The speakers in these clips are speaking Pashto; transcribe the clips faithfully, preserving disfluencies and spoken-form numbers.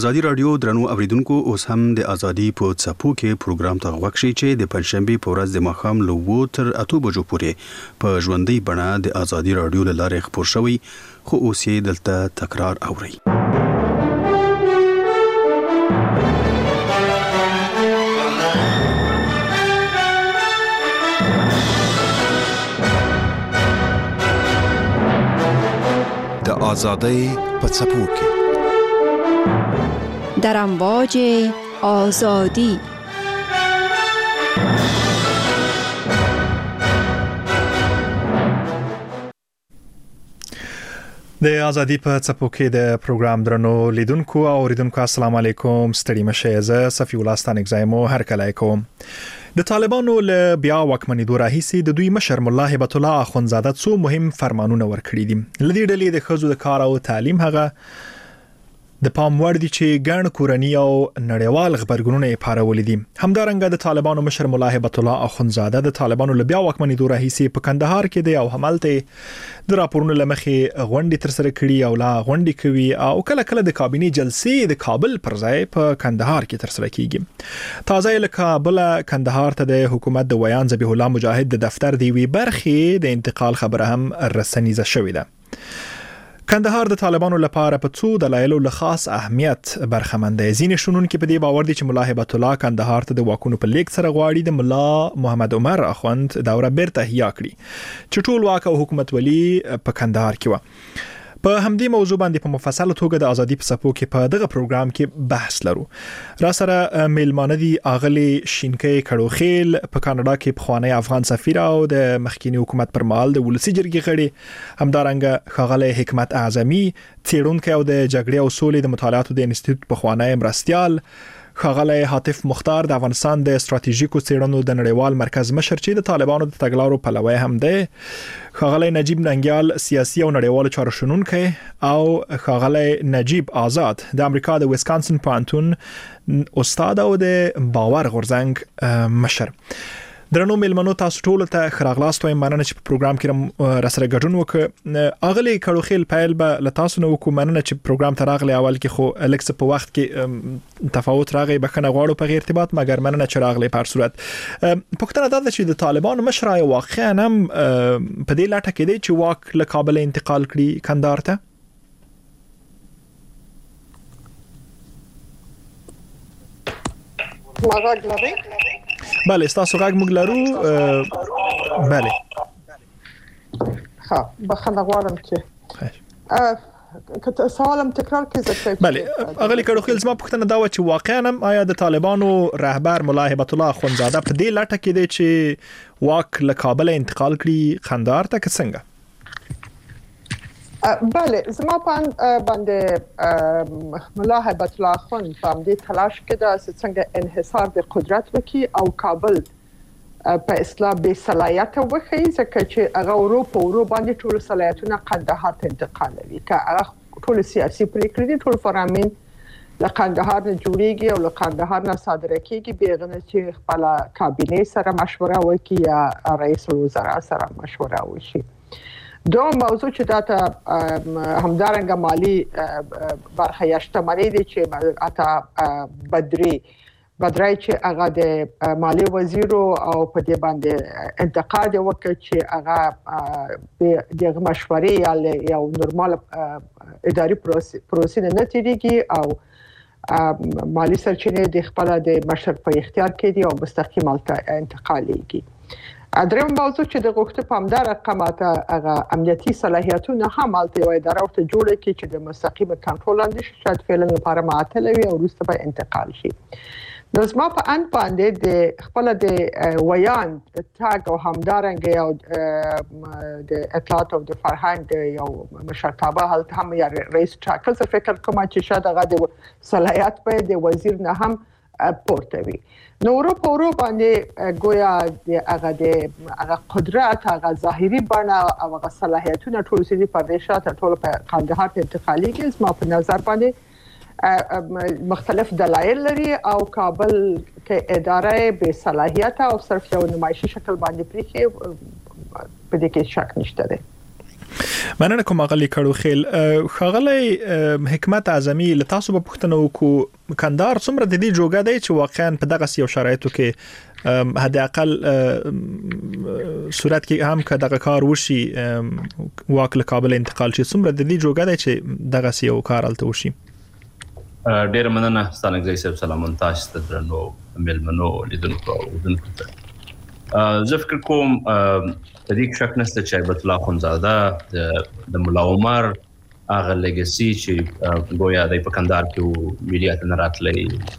ازادي رادیو درنو اوریدونکو اوس هم د ازادي په څپو کې پروګرام ته غوښ شي چې د پنځشنبه په ورځ د ماښام له اوو تر اته بجو پورې په ژوندۍ بڼه د ازادي رادیو له لارې خپور شوی، خو اوس یې دلته تکرار اورئ. د ازادۍ په څپو کې در امواج آزادی. د ازادي په څپو کې د پروګرام درنو لیدونکو او اوریدونکو السلام علیکم. ستړي مشه، زه صفی الله ستانګزایمو هر کله کوم. د طالبانو له بیا واکمنېدو راهیسې د دوی مشر ملا هبت الله اخوندزاده څو مهم فرمانونه ورکړي دي. لدې ډلې د ښځو د کار او تعلیم هغه د پام وړ دي چې ګڼ کورني او نړیوال خبرګونونه یې پارولي دي. همدارنګه د طالبانو مشر ملا هبت الله اخوندزاده د طالبانو له بیا واکمنېدو راهیسې په کندهار کې دی او همالته د راپورونو له مخې غونډې ترسره کړي او لا غونډې کوي او کله کله د کابینې جلسې د کابل پر ځای په کندهار کې ترسره کیږي. تازه له کابل کندهار ته د حکومت د ویان ذبیح الله مجاهد د دفتر دی وی برخې د انتقال خبره هم رسنیزه شوې ده. کندهار د طالبانو لپاره په څو دلایلو له خاص اهمیت برخمن دی. ځینې شنونکي په دې باور دي چې ملا هبت الله کندهار ته د واکونو په لیک سره غواړي د ملا محمد عمر اخوند دوره بیرته احیا کړي چې ټول واک او حکومت ولی په کندهار کې و. په همدې موضوع باندې په مفصل توګه د ازادي په څپو کې په دغه پروګرام کې بحث لرو. را سره میلمانه دي اغلی شینکې کړوخیل په کاناډا کې پخوانی افغان سفیر او د مخکینی حکومت پر مهال د ولسی جرګې غړي، همدارنګه ښاغلی حکمت اعظمي څېړونکی او د جګړې او سولې د مطالعاتو د انسټیټیوټ پخوانی مرستیال، ښاغلی حاتف مختار د افغانستان د ستراتیژیکو څېړنو د نړیوال مرکز مشر چې د طالبانو د تګلارو پلوی هم دی، ښاغلی نجیب ننګیال سیاسي او نړیوال چارو شنونکی او ښاغلی نجیب آزاد د امریکا د ویسکانسن پوهنتون استاد او د باور غورځنګ مشر. درنو میلمنو تاسو ټول ته خراغلاست وایم. مننه چې په پروګرام کې را سره ګډون وکړ. اغلی کړوخیل پیل به له تاسو نو کوم مننه چې پروګرام ته راغلی. اول کې خو الکس په وخت کې تفاوت راغی، بخنه غواړو په غیر ارتباط، مګر مننه چې راغلی په هر صورت. پوښتنه دا ده چې د طالبانو مشر واقعا هم په دې لټه کې دی چې واک له کابل انتقال کړي کندهار ته. ماغاګ لري. بله ستاسو غږ موږ لرو. بله ها بخنه غواړم چې کته سوالم تکرار کړئ ځکه بله اغلی کړوخیل زما پوښتنه دا و چې واقعا هم آیا د طالبانو رهبر ملا هبت الله اخوندزاده په دې لټه کې دی چې واک له کابل انتقال کړي کندهار ته که څنګه؟ بله زما په باندې ملا هبت الله اخوند په دې تلاش کې دا څنګه انحصار د قدرت وکي او کابل په اصطلاح به صلاحیت وخی، ځکه چې هغه اروپا اورو باندې ټول صلاحیتونه کندهار ته انتقالوي. که هغه ټول سیاسي پریکړې دي ټول فرامین له کندهار نه جوړیږي او له کندهار نه صادره کیږي، بیغنه چې خپل کابینې سره مشوره وکي یا رئیس الوزرا سره مشوره وشي. دو موضوع چې داته همدارنګه مالی برخه یا شتمنۍ دي چې اته بدري بدرای چې هغه د مالی وزیر او په دې باندې انتقاد وکړ چې هغه د مشورې یا یو نورمال اداري پروسې نه تیریږي او مالی سرچینې د خپل د مشر په اختیار کې دي او مستقیم الته انتقالیږي. دریم موضوع چې د غوښتنې په همدا رقم ته هغه امنیتي صلاحیتونه هم الته یو اداره ورته جوړه کړي چې د مستقیم کنټرول لاندې شي، شاید فعلا لپاره معطل وي او وروسته به انتقال شي. نو زما په ان باندې د خپل د ویان تاګ او همدارنګه یو د اطلاعات او د فرهنګ یو مشرتابه هلته هم یا رئیس ټاکل څه فکر کوم چې شاید هغه د صلاحیت په د وزیر نه هم پورته وي. نو اروپا اورو باندې گویا د هغه د هغه قدرت هغه ظاهري بڼه او هغه صلاحیتونه ټول سړي پردیشات ټول په کندهار ته انتقالي کې زما په نظر باندې مختلف دلایل لري او کابل کې اداره به صلاحیت او صرف یو نمایشي شکل باندې پریخي په دې کې شک نشته دی. مننه کوم غلی کړو خیل خغلی حکمت اعظمي لتاسو په پښتنو کو کندهار څومره د دې جوګه دی چې واقعا په دغه یو شرایطو کې حد اقل صورت کې هم که دغه کار وشي واک له کابل انتقال شي څومره د دې جوګه دی چې دغه یو کار الته وشي. ډیر مننه ستانه ځای صاحب سلام تاسو ته درنو ملمنو لیدونکو ودونکو ته زه فکر کوم د دې شک نشته چې هیبت الله اخوندزاده د مولا عمر هغه لیګسي چې ګویا د په کندهار کې میډیا ته نه راتلی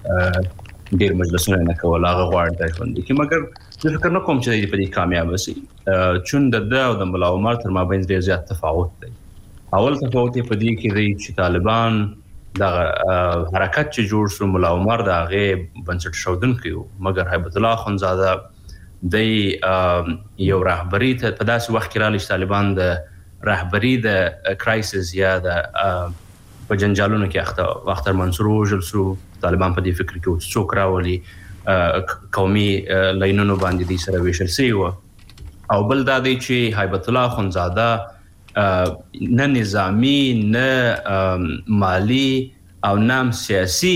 ډېر مجلسونه نه کول هغه غواړي د ژوند کې مګر زه فکر نه کوم چې په دې کامیاب شي چون د د او د مولا عمر تر مابین ډېر زیات تفاوت دی. اول تفاوت په دې کې دی چې طالبان د حرکت چې جوړ شو مولا عمر د هغه بنسټ شودونکي مګر هیبت الله اخوندزاده د یو رهبری ته په داسې وخت کې رالی چې طالبان د رهبری د کرایسس یا د په جنجالونو کې اخته اختر منصور وژل شو. طالبان په دې فکر کې څوک راولي قومي لاینونو باندې دې سره ویشل شوی و او بل دا دی چې هیبت الله اخوندزاده نه نظامی نه مالی او نه سیاسي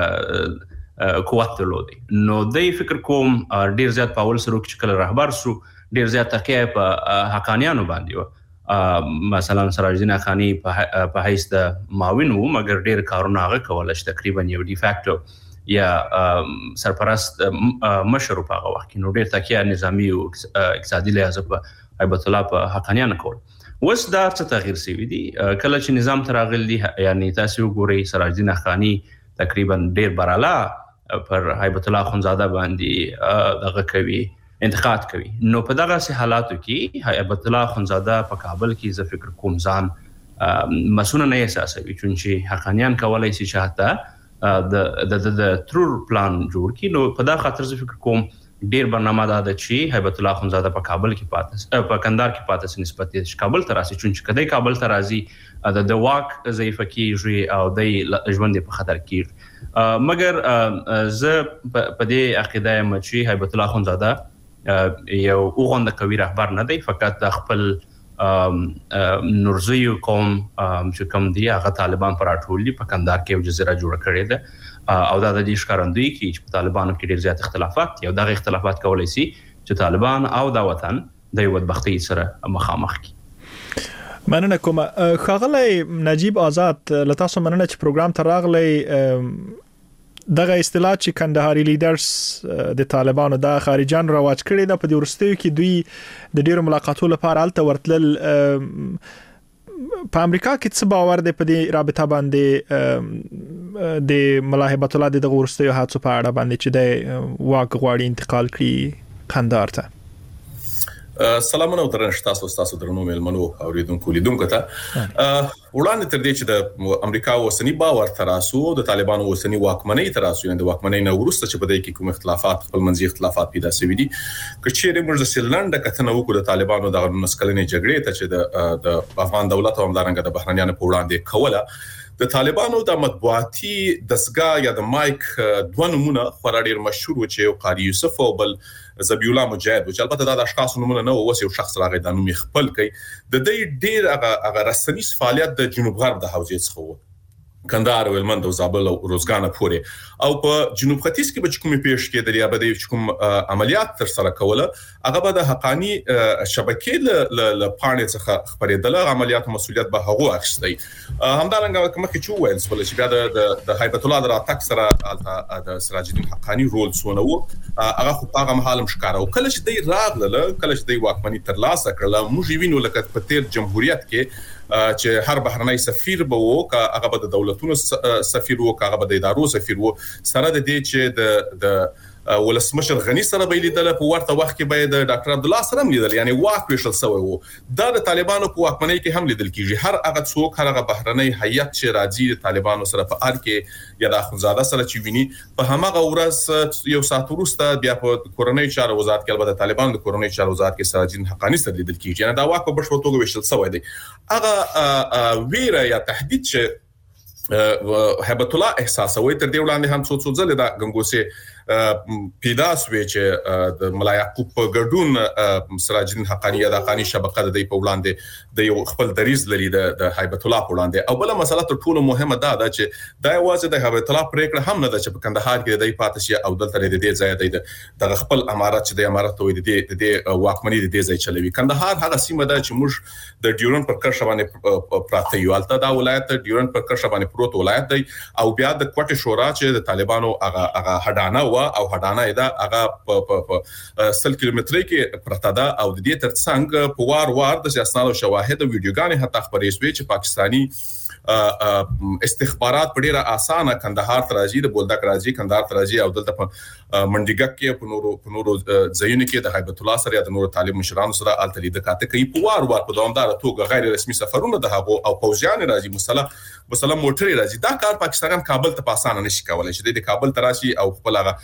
قوت درلودي نو دې فکر کوم ډیر زیات په اول سره چې کله رهبر شو ډیر زیات تکیه په حقانیانو باندې و مثلا سراج الدین حقانی په حیث د معاون و مګر ډیر کارونه هغه کول چې تقریبا یو ډی فاکټو یا سرپرست مشر په هغه وخت کې نو ډیر تکیه نظامی او اقتصادي لحاظ په هیبت الله په حقانیانو کول. وس دا څه تغییر شوی دی کله چې نظام تر راغلی یعنی تاسو وګورئ سراج الدین حقانی تقریبا ډیر براله پر هیبت الله اخوندزاده باندې دغه کوي انتقاد کوي نو په دغه حالاتو کې هیبت الله اخوندزاده په کابل کې زه فکر کوم ځان مسؤل نه احساسوي چې حقانیان کولای شي چې حتی د د ترور پلان جوړ کړي نو په دا خاطر زه فکر کوم ډیر برنامه دا ده چې هیبت الله اخوندزاده په کابل کې پاتې په کندهار کې پاتې نسبت یې کابل ته راسي چې کله کابل ته راځي د واک ضعیف کیږي او د ژوند په خطر کیږي مګر زه په دې عقیده یم چې هیبت الله اخوندزاده یو اوغند کوي رهبر نه دی فقط د خپل نورزی قوم چې کوم دی هغه طالبان پر اټولي په کندهار کې یو جزیره جوړ کړې ده او دا د دې ښکارندوی کې چې په طالبانو کې ډېر زیات اختلافات یو دغه اختلافات کولای شي چې طالبان او دا وطن د یو بدبختۍ سره مخامخ کړي. مننه کوم خغلی نجیب آزاد لتاسو مننه چې پروګرام ته راغلی دغه اصطلاح چې کندهاري لیډرز د طالبانو د خارجان رواج کړی د په ورستیو کې دوی د ډیرو ملاقاتونو لپاره الته ورتل په امریکا کې څه باور دی په دې رابطه باندې د ملاحبت الله د ورستیو هڅو په اړه باندې چې د واک غواړي انتقال کړي کندهار ته. سلامونه او درنښت تاسو تاسو درنو ملمنو اوریدونکو لیدونکو ته وړاندې تر دې چې د امریکا اوسنی باور تراسو د طالبانو اوسنی واکمنۍ تراسو یعنی د واکمنۍ نه ورسته چې په دې کې کوم اختلافات خپل منځي اختلافات پیدا شوي دي که چیرې موږ د سیلند کتنه وکړو د طالبانو د مسکلنې جګړې ته چې د افغان دولت او همدارنګه د بهرنیانو په وړاندې کوله د طالبانو د مطبوعاتي دسګا یا د مایک دوه نمونه خورا ډیر مشهور و چې یو قاری یوسف او بل زبی الله مجاهد و چې البته دا د اشخاص نمونه نه و یو شخص راغی د نوم خپل کوي د دې ډیر هغه رسمي فعالیت د جنوب غرب د حوزې څخه و کندهار او هلمند او زابل او روزګان پورې او په جنوب ختیځ کې به کومې پیښ کې د ریابدې کوم عملیات تر سره کوله هغه به د حقانی شبکې ل پاڼې څخه خبرېدل عملیات مسولیت به هغه اخستي همدارنګه کومه کې چې وایي چې بیا د هیبت الله د راتګ سره د سراج الدین حقانی رول سونه و هغه خو هغه مهالم ښکارا او کله چې دی راغله کله چې دی واکمنۍ تر لاسه کړله موږ وینو لکه په تیر جمهوریت کې چې هر بهرنۍ سفیر به وو که هغه به د دولتونو سفیر وو که هغه به د ادارو سفیر وو سره د دې چې د د ولسمشر غنی سره به لیدل په ورته وخت کې به د ډاکټر عبد الله سره لیدل یعنی واک ویشل سوی وو دا د طالبانو په واکمنۍ کې هم لیدل کیږي هر هغه څوک هر هغه بهرنۍ هیئت چې راځي د طالبانو سره په ار کې یا د اخوندزاده سره چې ویني په همغه ورځ یو ساعت وروسته بیا په کورنۍ چارو وزارت کې البته طالبان د کورنۍ چارو وزارت کې سراج الدین حقانی سره لیدل کیږي یعنی دا واک په بشپړ توګه ویشل سوی دی هغه ویره یا تهدید چې هیبت الله احساسوي تر دې وړاندې هم څو څو ځله د غنګوسه پیدا سوي چې د ملا یعقوب په ګډون سراج الدین حقانی د حقانی شبکه د په وړاندې د یو خپل دریز لري د هیبت الله په وړاندې او بل مسله تر ټولو مهمه ده چې دا یوازې د هیبت الله پریکړه هم نه ده چې په کندهار کې د پاتشي او دلته د دې ځای د خپل امارات چې د امارات وې د دې د واکمنۍ د دې ځای چلوي. کندهار هغه سیمه ده چې موږ د ډیورن پر کرښه باندې پراته یو البته دا ولایت ډیورن پر کرښه باندې پروت ولایت دی او بیا د کوټه شورا چې د طالبانو هغه هغه هډانه و او هډانه دا هغه په سل کیلومتري کې پرته ده او د دې ترڅنګ په وار وار د اسناد او شواهد او ویډیوګانې حتی خبرې شوې چې پاکستاني استخبارات په ډیره اسانه کندهار تراجی د بولدک راځي کندهار تراجی او دلته په منډیګک کې په نورو په نورو ځایونو کې د هیبت الله سره د نورو طالب مشرانو سره التلی د کاته کوي په وار وار په دوامدار توګه غیر رسمي سفرونه د هغو او پوځیان راځي مسله مسله موټر راځي دا کار پاکستان کابل ته په اسانه نشي کولای چې د کابل تراشي او خپل هغه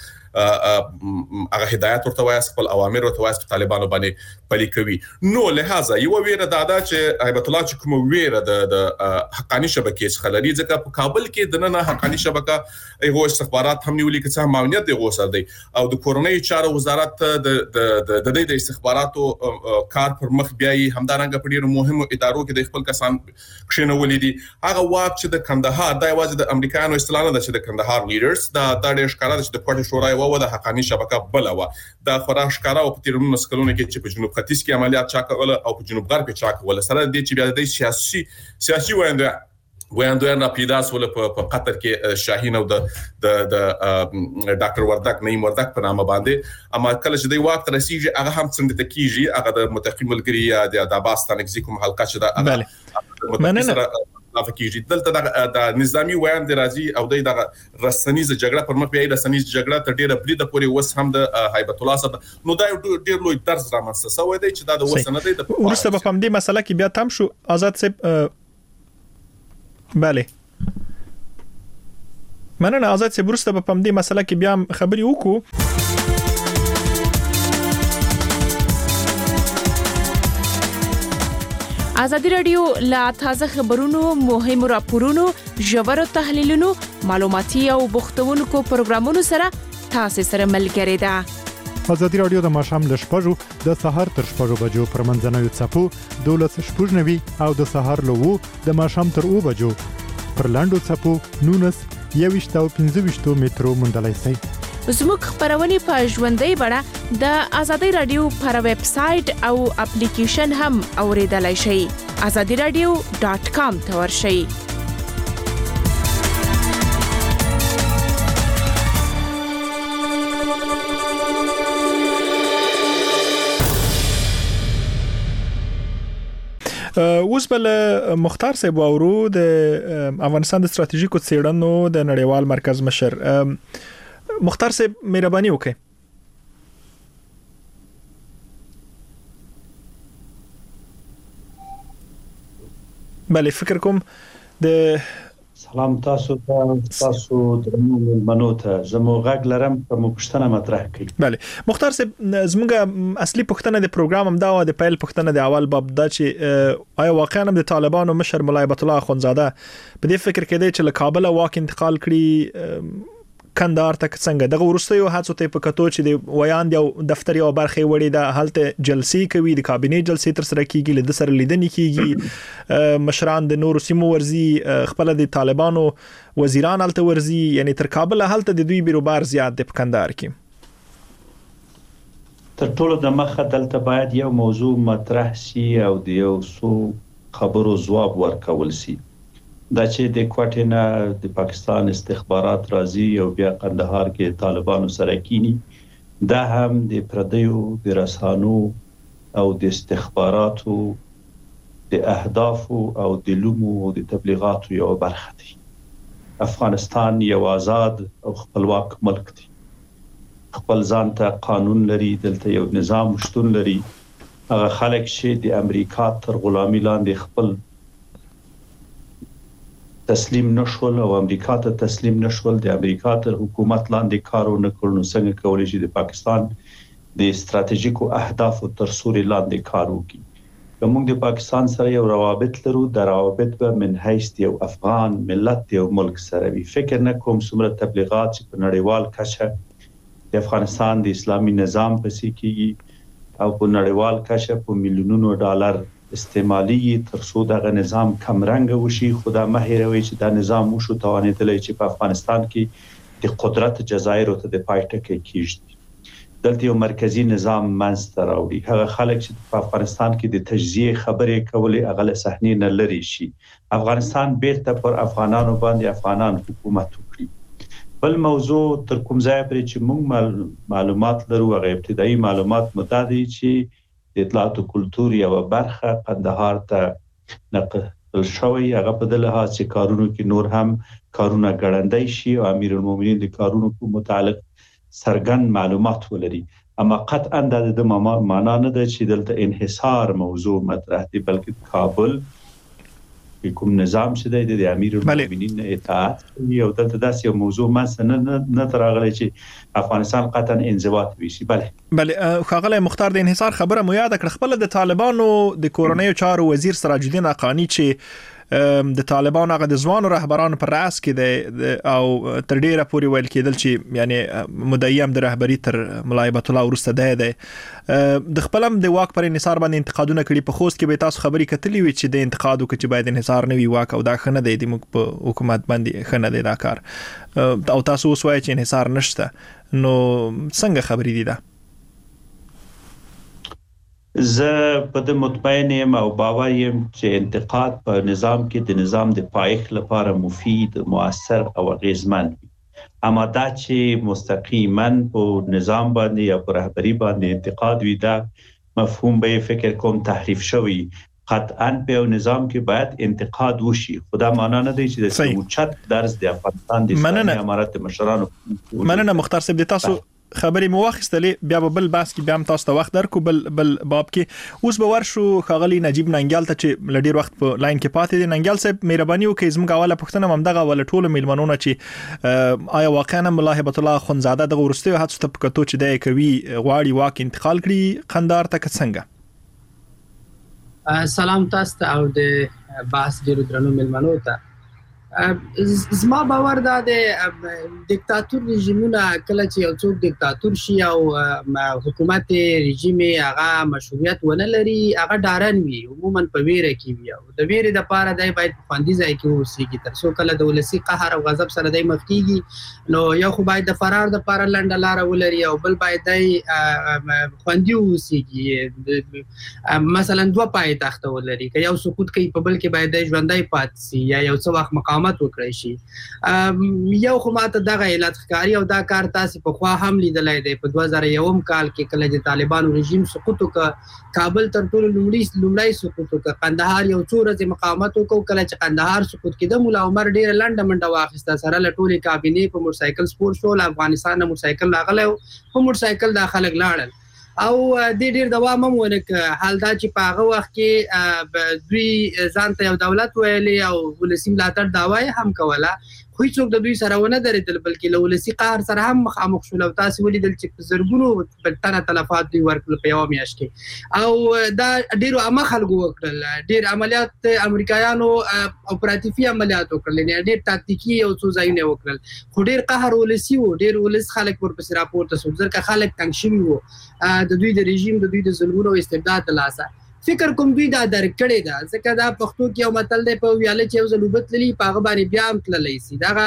هغه هدایت ورته وایي خپل اوامر ورته وایي طالبانو باندې پلي کوي. نو لہذا یو ویره دا ده چې هیبت الله چې کوم ویره د حقانی شبکې څخه لري ځکه په کابل کې د نن حقانی شبکه ایغو استخبارات هم نیولې چې هم امنیت دی غوسر دی او د کورونی چارو وزارت د د د د استخباراتو کار پر مخ بیاي همدارنګه په ډیرو مهمو ادارو کې د خپل کسان کښینولې دي. هغه واک چې د کندهار د یوازې د امریکایانو استلانه ده چې د کندهار لیډرز دا د ډېر ښکارا چې د کوټه شورا او د حقانی شبکه بل و دا خورا ښکارا او په تیرونو سکلونه کې چې په جنوب ختیځ کې عملیات چا کول او په جنوب غرب کې چا کول سره د چې بیا د سیاسي سیاسي وینده وینده پیداس ول په قطر کې شاهین او د د ډاکټر وردک نیم وردک په نامه باندې اما کله چې د واک ترسیږي هغه هم څنګه تکیږي هغه د متقیم ملګری یا د عباس تنګزي کوم حلقه چې دا بله مننه افکیږي دلته د نظامی ویان د راځي او د رسنیزه جګړه پر مخ بیاي د رسنیزه جګړه تر ډیره بریده پورې وس هم د هیبت الله سره نو دا ډیر لوی درس رامنځته شوی دی چې دا د وسنه دی د ورسته په همدې مسله کې بیا تم شو آزاد صاحب bale مننه آزاد صاحب ورسته په همدې مسله کې بیا خبري وکړو. آزادی رادیو لا تازه خبرونو مهمو راپورونو ژورو تحلیلونو معلوماتي او بوختونکو پروګرامونو سره تاسو سره ملګری ده. آزادی رادیو د ماشام ل شپږو د سهار تر شپږو بجو پر منځنوي چپو دولس شپږنوي او د سهار له وو د ماشام تر او بجو پر لاندو چپو نونس یويشت او پنځه مترو مندلای سي. زموږ خبرونه په ژوندۍ بڼه د آزادی رادیو پر ویب سټ او اپلیکیشن هم اوریدلای شئ. آزادی رادیو ډاٹ کام ته ورشئ. اوس بل مختار صاحب اورو د افغانستان د ستراتیژیکو څېړنو د نړیوال مرکز مشر مختار صاحب مهرباني وکړئ. بله فکر کوم د سلام تاسو ته تاسو د منو ته زمو غږ لرم په مپښتنه مطرح کړي. بله مختار صاحب زموږه اصلي پښتنه د پروګرام هم دا و د پیل پښتنه د اول باب دا چې آیا واقعا د طالبانو مشر مولا هیبت الله اخونزاده په دې فکر کې دی چې له کابل واک انتقال کړي کندهار ته څنګه دغه ورستیو هڅو ته په کتو چې د ویان دی دفتر یو برخه وړي د حالت جلسې کوي د کابینه جلسې تر سره کیږي له سره لیدنې کیږي مشران د نور سیمو ورزي خپل د طالبانو وزیران الته ورزي یعنی تر کابل حالت د دوی بیروبار زیات د کندهار کې تر ټولو د مخه دلته باید یو موضوع مطرح سي او د یو څو خبرو جواب ورکول سي دا چې د کوټینا د پاکستان استخبارات راځي او بیا کندهار کې طالبانو سره کینی دا هم د پردیو د رسانو او د استخباراتو د اهداف او د لومو او د تبلیغاتو یو برخه دي. افغانستان یو آزاد او خپلواک ملک دی. خپل ځان ته قانون لري دلته یو نظام شتون لري. هغه خلک چې د امریکا تر غلامي لاندې خپل تسلیم نشول او امریکا ته تسلیم نشول د امریکا تر حکومت لاندې کارونه کړنو څنګه کولای شي د پاکستان د ستراتیژیکو اهدافو تر سوري لاندې کار وکړي. کوم د پاکستان سره یو روابط لرو د روابط به من حیث یو افغان ملت یو ملک سره وي. فکر نه کوم څومره تبلیغات چې په نړیوال کچه د افغانستان د اسلامي نظام پسې کیږي او په نړیوال کچه په میلیونونو ډالر استعمالي تر څو دغه نظام کمرنګ وشي. خدا مهیروي چې دا نظام وشو توانېدلی چې په افغانستان کې د قدرت جزایر ته د پایټکه کیږي. دلته یو مرکزی نظام منځته راوړي. هغه خلک چې په افغانستان کې د تجزیه خبرې کولې هغه له صحنې نه لري شي. افغانستان بیرته پر افغانانو باندې افغانان حکومت وکړي. بل موضوع تر کوم ځای پرې چې موږ معلومات لرو هغه ابتدایي معلومات متداوي چې د اطلاعات او کلتور یو برخه قندهار ته نقل شوی. هغه په دغه لحاظ چې کارونو کې نور هم کارونه ګړندای شي او امیر المؤمنین د کارونو په متعلق سرګن معلومات ولري. اما قطعا د معنا نه ده چې دلته انحصار موضوع مطرح دی، بلکې کابل کوم نظام چې د امیر المؤمنین اطاعت یو دلته داسې یو موضوع مثلا نه تراغلی چې افغانستان قطعا انضباط وشي. بله بله خاغلی مختار د انحصار خبره مو یاد کړ. خپل د طالبانو د کورنیو چارو وزیر سراج الدین حقانی چې د طالبانو هغه د ځوانو رهبرانو پر راس کې د او تر ډیره پورې ویل کېدل چې یعنی مدعیم د رهبری تر ملایبت الله ورسته دی دی د خپلم د واک پر انحصار باندې انتقادونه کړي. په خوست کې به تاسو خبري کتلې وي چې د انتقاد وکړي چې باید انحصار نه وي واک او دا خنه دی د حکومت باندې خنه دی دا کار او تاسو اوس وایي چې انحصار نشته. نو څنګه خبري دي دا؟ زه په دې مطمئن یم او باور یم چې انتقاد په نظام کې د نظام د پایښت لپاره مفید، مؤثر او اغیزمن وي. اما دا چې مستقیما په نظام باندې یا په رهبری باندې انتقاد وي دا مفهوم به فکر کوم تحریف شوی. قطعا په نظام کې باید انتقاد وشي. خدا معنا نه دی چې د سموچت درس د افغانستان د اسلامي امارت مشرانو مننه. مختار صاحب د تاسو خبرې مو واخیستلې بیا به بل باس کې بیا هم تاسو ته وخت درکو بل بل باب کې. اوس به ورشو خاغلی نجیب ننګیال ته چې لډیر وخت په لاین کې پاتې دي. ننګیال صاحب مهرباني وکړئ زموږ اوله پوښتنه هم دغه ول ټول میلمنونه چې آیا واقعا ملاحبت الله خنزاده دغه ورستي هڅه ته پکتو چې دای کوي غواړي واک انتقال کړي قندهار ته څنګه؟ سلام تاسو ته او د باس ډیرو درنو میلمنو ته. زما باور دا د دیکتاتور رژیمونه کله چې یو څوک دیکتاتور شي او حکومت رژیم هغه مشروعیت ونه لري هغه ډارن وي، عموما په ویره کې وي او د ویره د پاره دای باید په خوندي ځای کې اوسېږي تر څو کله د ولسی قهر او غضب سره دای مخ کیږي. نو یو خو باید د فرار د پاره لنډه لار ولري او بل باید دای خوندي اوسېږي. مثلا دوه پای تخت ولري که یو سقوط کوي په بل کې باید د ژوندۍ پات سي یا یو څه وخت مقام وکړی شي. یو خو ماته دغه علت ښکاري او دا کار تاسو په خوا هم لیدلای دی په دوه زره یو کال کې کله چې طالبانو رژیم سقوط وکړ، کابل تر ټولو لومړی لومړی سقوط وکړ، قندهار یو څو ورځې مقاومت وکړ. کله چې قندهار سقوط کېده مولا عمر ډېر لنډه منډه واخیسته سره له ټولې کابینې په موټرسایکل سپور شو. له افغانستان نه موټرسایکل راغلی په موټرسایکل دا خلک لاړل او د ډیر دوام هم ونه حال دا چې په هغه وخت کې دوی ځان ته یو دولت ویلې او ولسی ملاتړ داوای هم کوله، خو هیڅوک د دوی سره ونه درېدل بلکې له ولسی قهر سره هم مخامخ شول. او تاسو ولیدل چې په زرګونو په تنه تلفات دوی ورکړل په یوه میاشت کې او دا ډیرو عامه خلکو وکړل. ډیر عملیات امریکایانو اپراتیفي عملیات وکړل، ډیر تاکتیکي او څو ځایونه وکړل، خو ډیر قهر ولسی وو، ډیر ولس خلک ورپسې راپورته شو ځکه خلک تنګ شوي وو د دوی د رژیم د دوی د ظلمونو او استبداد د لاسه. فکر کوم دوی دا درک کړی ده ځکه دا پښتو کې یو متل دی په ویاله چې یو ځل اوبه تللي په هغه باندې بیا هم تللی سي. دغه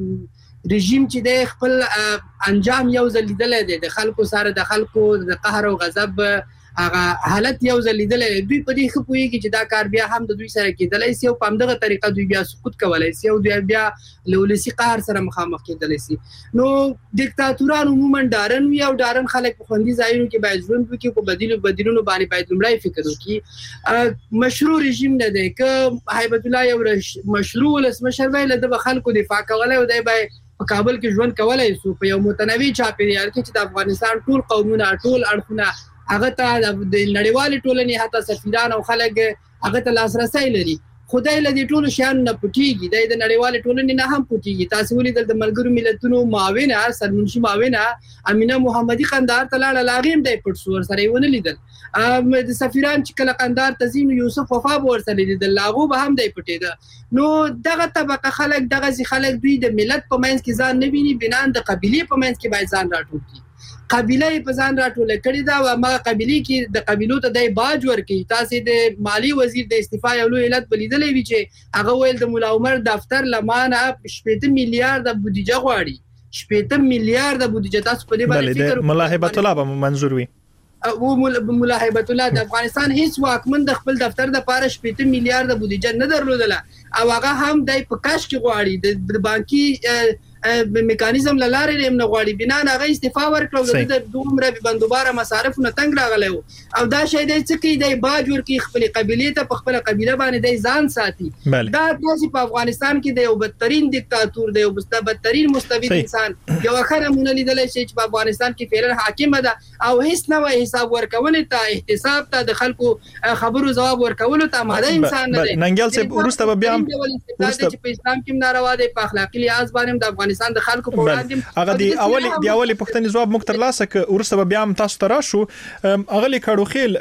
رژیم چې دی خپل انجام یو ځل لیدلی دی د خلکو سره د خلکو د قهر او غضب هغه حالت یو ځل لیدلی. دوی په دې ښه پوهېږي چې دا کار بیا هم د دوی سره کېدلی سي او په همدغه طریقه دوی بیا سقوط کولی سي او دوی بیا له ولسي قهر سره مخامخ کېدلی سي. نو دیکتاتوران عموما ډارن وي او ډارن خلک په خوندي ځایونو کې باید ژوند وکړي، په بدیلو بدیلونو باندې باید لومړی فکر وکړي. مشروع رژیم نه دی که هیبت الله یو مشروع ولسمشر وی له ده به خلکو دفاع کولی او دی به په کابل کې ژوند کولی سو په یو متنوع چاپېریال کې چې د افغانستان ټول قومونه ټول اړخونه هغه ته د نړیوالې ټولنې حتی سفیران او خلک هغه ته لاسرسی لري. خدای له دې ټولو شیانو نه پټېږي، دی د نړیوالې ټولنې نه هم پټېږي. تاسو ولیدل د ملګرو ملتونو معاونه سرمنشي معاونه امینه محمدي قندهار ته لاړه، له هغې هم دی پټ شو، ورسره یې ونه لیدل. د سفیران چې کله قندهار ته ځي نو یوسف وفا به ورسره لیدل، له هغو به هم دی پټېده. نو دغه طبقه خلک دغسې خلک دوی د ملت په منځ کې ځان نه ویني، بنا د قبیلې په منځ کې باید ځان راټول کړي. قبيله په ځان راټول کړی دا او ما قبيله کې د قبيلو ته د باج ورکي تاسو د مالی وزیر د استعفا یو لوی علت بلیدلې وی چې هغه ویل د مولا عمر دفتر لمانه شپږ میلیارډ د بودیجه غواړي شپږ میلیارډ د بودیجه تاسو په دې باندې فکر وکړئ مولا هیبت الله به منظور وي او مولا هیبت الله د افغانستان هیڅ واکمن د خپل دفتر د پاره شپږ میلیارډ د بودیجه نه درلودله او هغه هم د پکاش کې غواړي د بانکي میکانیزم لاره لري نه غواړي بنا نه غي استعفا ورکړو د دومره بندوباره مصارف نه تنگ راغلی او دا شی د څکی د باج ورکی خپل قبيله ته په خپل قبيله باندې د ځان ساتي دا د په افغانستان کې د یو بدترین دیکتاتور د یو بدترین مستبد انسان یو خره مونږ لیدل شي چې په افغانستان کې فعلا حاکم ده او هیڅ نه وای حساب ورکول ته احتساب ته د خلکو خبرو جواب ورکول ته ماده انسان نه دی ننګل سه ورسته بیا ورسته په اسلام کې ناروا دی په اخلاقی لحاظ باندې د افغانستان د خلکو په وړاندې هغه دی اولی دی اولی پښتني جواب مخ تر لاسه ک ورسته بیا هم تاسو ته راشو اغلی کړو خیل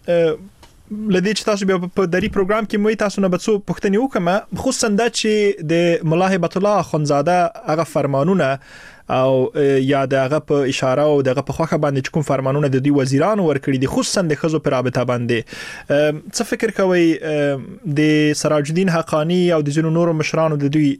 لدې چې تاسو بیا په دری پروګرام کې موي تاسو نه بڅو پښتني وکم خصوصا د چې د مولا هیبت الله خنزاده هغه فرمانونه او یا دغه په اشاره او دغه په خوخه باندې کوم فرمانونه د دوی وزیرانو ورکړي دي خصوصا د خزو پر رابطه باندې څه فکر کوي د سراج الدین حقانی او د جنو نور مشرانو د دوی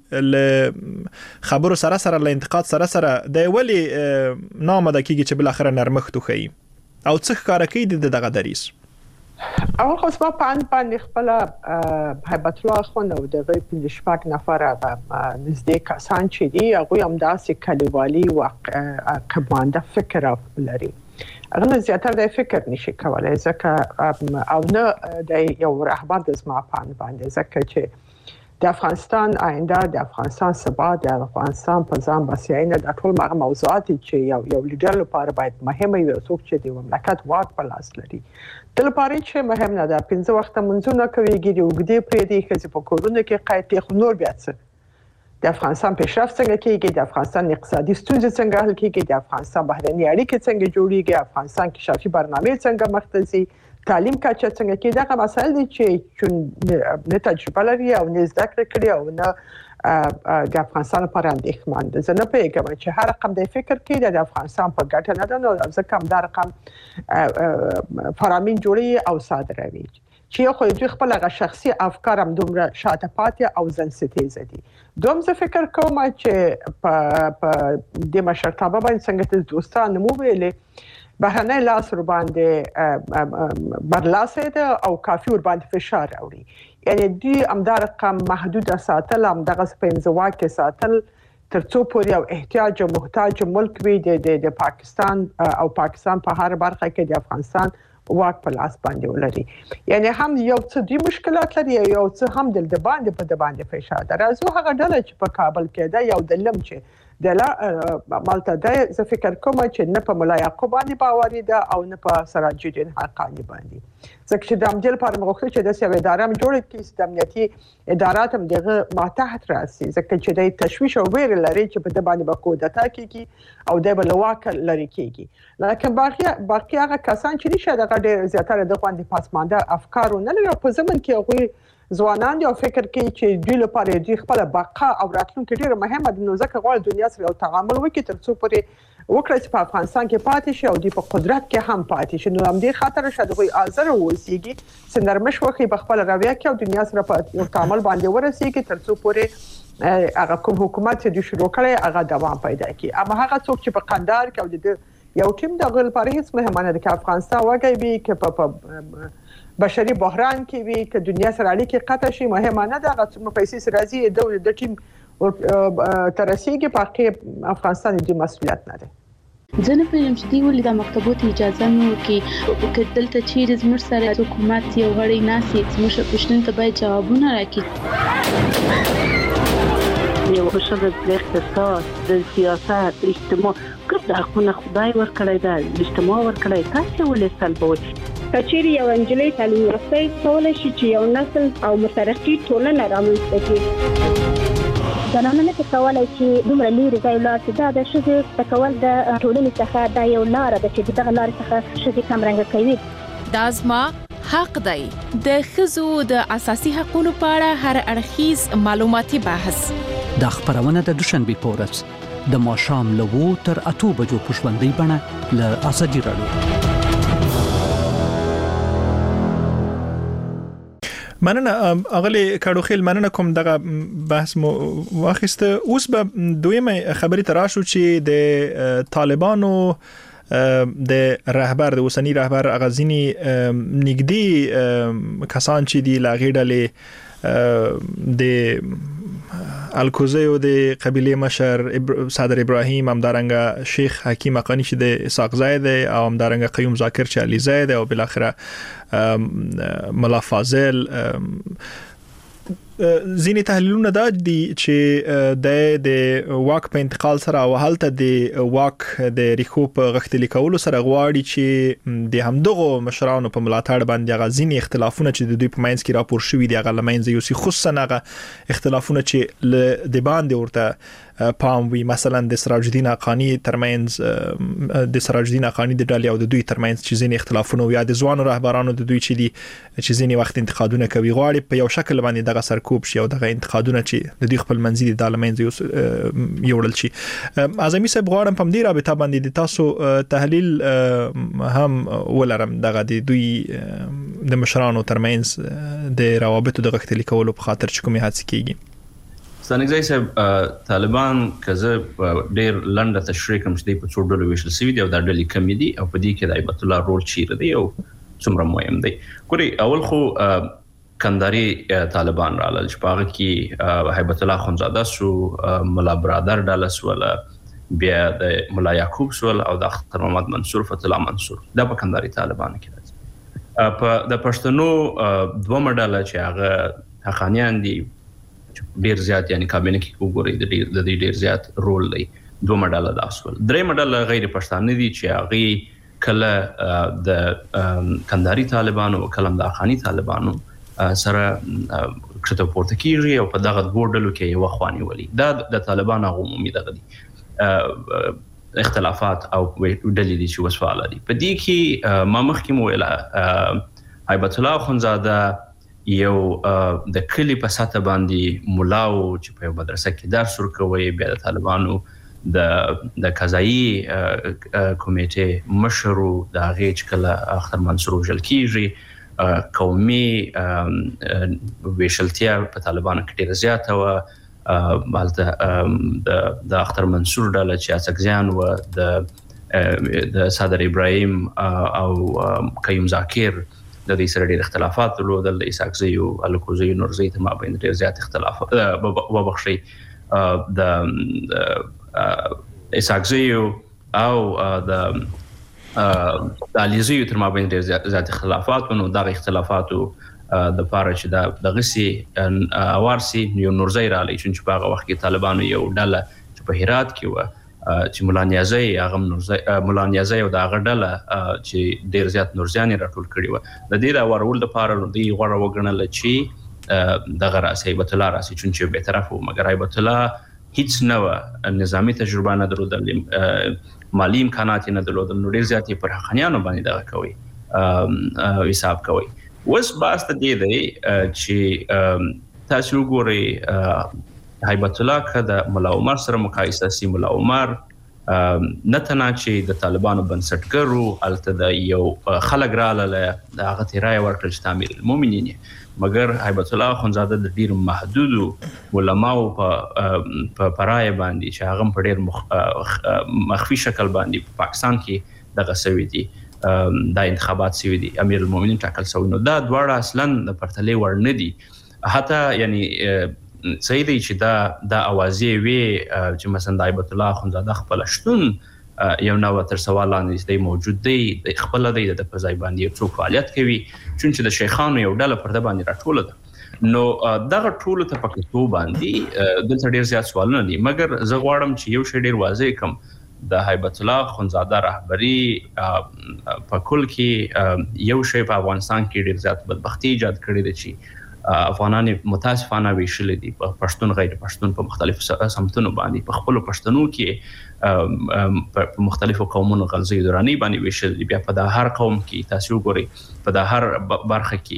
خبرو سره سره ل انتقاد سره سره د ولی نامه د کیږي چې بل اخر نرمختو خي او څه کار کوي د دغه دریس اول خو سما پان پان خپل هیبت الله خون او د غي په شپږ نفر نزدې کسان چې دي هغه هم داسې کلیوالي او کمانده فکر لري هغه زیاتره د فکر نشي کولای ځکه او نه د یو رهبر د سما پان باندې ځکه چې د افغانستان آینده د افغانستان ثبات د افغانستان په ځان بسیاینه د ټول مغه موضوعات چې یو یو لیډر لپاره باید مهمه وي څوک چې د مملکت واک په لاس لري د لپاره چې مهم نه ده پنځه وخت منځونه کوي ګډي وګړي پرې دي چې په کورونه کې قایته خو نور بیا څه د افغانستان پیشرفت څنګه کیږي د افغانستان اقتصادي ستونزې څنګه حل کیږي د افغانستان بهرنی اړیکې څنګه جوړیږي افغانستان کې شافي برنامه څنګه مختصي تعلیم کچه څنګه کې دغه مسائل دي چې نه تجربه لري او نه زده کړی او نه د افغانستان لپاره اندېښمن دي زه نه پوهیږم چې هر رقم د فکر کې د افغانستان په ګټه نه ده نو ځکه هم دا رقم فرامین جوړي او صادروي چې خو دوی خپل هغه شخصي افکار هم دومره شاته پاتې او ځنستیزه دي دوم زه فکر کوم چې په د مشرتابه باندې څنګه د دوستان مو ویلې بهرنی لاس ور باندې برلاسه ده او کافي ور باندې فشار راوړي یعنی دوی امدار رقم محدود ساتل هم دغه پنځه کې ساتل ترڅو پورې او احتیاج او محتاج ملک وي د پاکستان او پاکستان په هر برخه کې د افغانستان واک په لاس باندې ولري یعنی هم یو څه دی مشکلات لري یو څه هم د باندې په د باندې فشار ده راځو هغه ډله چې په کابل کې ده یو د لم چې د لا مالته ده زه فکر کوم چې نه په مولا یعقوب باندې باور ده او نه په سراج الدین حقانی باندې ځکه چې د امجل پر مغوښته چې د سیاست اداره هم جوړه کیسه د امنیتي ادارات هم دغه ماتحت راسي ځکه چې د تشویش او ویر لري چې په د باندې بکودتا کیږي او د بل واک لري کیږي لکه باقي باقي هغه کسان چې نشه دغه ډیر زیاتره د باندې پاسمانده افکار نه لري په زمن کې هغه ځوانان دی او فکر کوي چې دوی لپاره دوی خپل بقا او راتلونکي ډیره مهمه ده نو ځکه غواړي دنیا سره یو تعامل وکړي ترڅو پورې وکړي چې په افغانستان کې پاتې شي او دوی په قدرت کې هم پاتې شي نو هم دې خاطر شاده وي ازر اوسېږي سندرمش وخی په خپل رویه کې او دنیا سره په یو تعامل باندې ورسېږي ترڅو پورې هغه کوم حکومت چې دوی شروع کړي هغه دوام پیدا کړي اما هغه څوک چې په قندار کې او د یو ټیم د غل لپاره هیڅ مهمه نه ده چې افغانستان وګړي به کې په بشري بحران کې وي چې دنیا سره اړیکې قطع شي مهمه نه ده هغه پیسې سره راځي د د ټیم ترسيږي په افغانستان د مسؤلیت نه ده زه نه پوهیږم چې دوی ولې د مکتبونو اجازه نه ورکوي که دلته چیرې زموږ سره حکومت یو غړی ناسي زموږ پوښتنې ته باید جوابونه راکړي یو حشر د اقتصاد د سیاست اجتماع ګرد حقونه خدای ورکړی دا اجتماع ورکړی تاسو ولې سلبوي کچېری یو انجلۍ تعلیم یافته کولای شي چې یو نسل او مترقي ټولنه رامنځته کړي زنانه نه کولای چې دومره لري ځای لاړ چې دا د ښځې تکول د ټولنې څخه دا یو لار ده چې دغه لار څخه ښځې کمرنګ کوي دا زما حق دی د ښځو د اساسي حقوقو په اړه هر اړخیز معلوماتي بحث د خبرونه د دوشنبه په ورځ د ماښام له اوو تر اتو بجو په ژوندۍ بڼه له ازادي راډیو. مننه اغلی کاډوخیل، مننه کوم دغه بحث مو واخیسته. اوس به دویمه خبرې ته راشو چې د طالبانو د رهبر د اوسنی رهبر اغازینی نګدي کسان چې دی لاغې ډلې د الکوزی او د قبیله مشر صدر ابراهیم، همدارنګه شیخ حکیم حقانی چې د اسحاق زاید او همدارنګه قیوم ذاکر چې علی زاید او بالاخره ملا فاضل. ځینې تحلیلونه دا دي چې د د واک په انتقال سره او حالت د واک د ریخو په غختلی کولو سره غواړي چې د همدغه مشرانو په ملاتړ باندې غزيني اختلافونه چې د دوی په منځ کې راپور شوي دي هغه لمنځه یوسي، خصوصا هغه اختلافونه چې د باندې ورته پام وي، مثلا د سراج الدین حقانی ترمنځ د سراج الدین حقانی د ډلې او د دوی ترمنځ چې ځینې اختلافونه یا د ځوانو رهبرانو د دوی چې دي چې ځینې وخت انتقادونه کوي، غواړي په یو شکل باندې دغه سرکوب شي او دغه انتقادونه چې د دوی خپل منځي د لمنځه یوړل شي. اعظمي صاحب غواړم په دې رابطه باندې د تاسو تحلیل هم ولرم دغه د دوی د مشرانو ترمنځ د روابطو د غختلی کولو په خاطر چې کومې هڅې کیږي. ستانګزای صاحب، طالبان کزه ډیر لنډه تشریح کوم چې په څو ډلو ویشل شوی دی او دا ډلې کم دي او په دې کې د هیبت الله رول چیرې دی او څومره مهم دی. ګوري اول خو کندهاري طالبان رالل چې په هغه کې هیبت الله خونزاده سو، ملا برادر ډله سوله، بیا د ملا یعقوب سول او د اختر محمد منصور فتح الله منصور. دا په کندهاري طالبان کې راځي. په د پښتنو دوه مډاله چې هغه حقانیان دي ډیر زیات، یعنی کابینه کې وګورئ د ډیر د ډیر زیات رول دی. دوه مډاله د اصل درې مډاله غیر پښتانه دي چې هغه کله د کندهاري طالبانو او کله د حقانی طالبانو سره کړه پورته کیږي او په دغه دوه ډلو کې یو خواني ولي. دا د طالبانو عمومي دغه دي اختلافات او ډلې دي چې وسواله دي. په دې کې ما مخکې مو ویله هیبت الله خونزاده یو د کلی په ساته باندې ملاو چې په مدرسه کې درس ورکوي، بیا د طالبانو د د قضایي کمیټې مشر د هغه چې کله اختر منصور وژل کیږي، قومي ویشلتیا په طالبانو کې ډیره زیاته وه. هلته د اختر منصور ډله چې اڅکزیان و، د د صدر ابراهیم او قیوم ذاکر د دې سره ډېر اختلافات درلودل. د اسحاقزي او الکوزي نورزي ته مابین ډېر زیات اختلافات وبخشي. د اسحاقزي او د د علیزي تر مابین ډېر زیات اختلافات، نو دا اختلافات د پاره چې د دغسي اوارسي یو نورزي را لې چې په هغه وخت کې طالبانو یو ډله چې په هرات کې و چې مولا نیازی هغه نورزي مولا نیازی او د هغه ډله چې ډیر زیات نورزیان راټول کړي و. د دې د ورول د پاره دی غوړه وګڼل چې دغه راسي هیبت الله راسي چې به طرف و، مګر هیبت الله هیڅ نو نظامی تجربه نه درلودل، مالی امکانات نه درلودل، نو ډیر زیات پر حقانیانو باندې دغه کوي حساب کوي. وس باست دی دی چې تاسو ګورئ هیبت الله که د ملا عمر سره مقایسه سي، ملا عمر نه تنه چې د طالبانو بنسټګرو هلته د یو خلک راغله د هغه ته رایه ورکړل چې امیر المؤمنین، مګر هیبت الله خونزاده د ډیر محدودو علماو په رایه باندې چې هغه په ډیر مخفي شکل باندې په پاکستان کې دغه سوي دي، دا انتخابات سوي دي، امیر المؤمنین ټاکل شوی. نو دا دواړه اصلا د پرتلې وړ نه دي. حتی یعنی صحیح دی چې دا د اوازې وی چې مثلا د هیبت الله خونزاده خپل شتون یو نو تر سوال لاندې دی موجود دی، د خپل دی د فضای باندې څو فعالیت کوي، چې د شیخانو یو ډله پر د باندې راټوله ده. نو دغه ټول ته پکې تو باندې دلته ډیر زیات سوالونه دي. مګر زه غواړم چې یو شی ډیر واضح کوم، د هیبت الله خونزاده رهبری په کل کې یو شی په افغانستان کې ډیر زیات بدبختی ایجاد کړی دی چې افغانان متاسفانه ویشل دي په پښتون غیر پښتون په مختلفو سمتونو باندې، په خپل پښتنو کې په مختلفو قومونو غلزي دوراني باندې ویشل دي. بیا په د هر قوم کې تاسو ګورئ په د هر برخه کې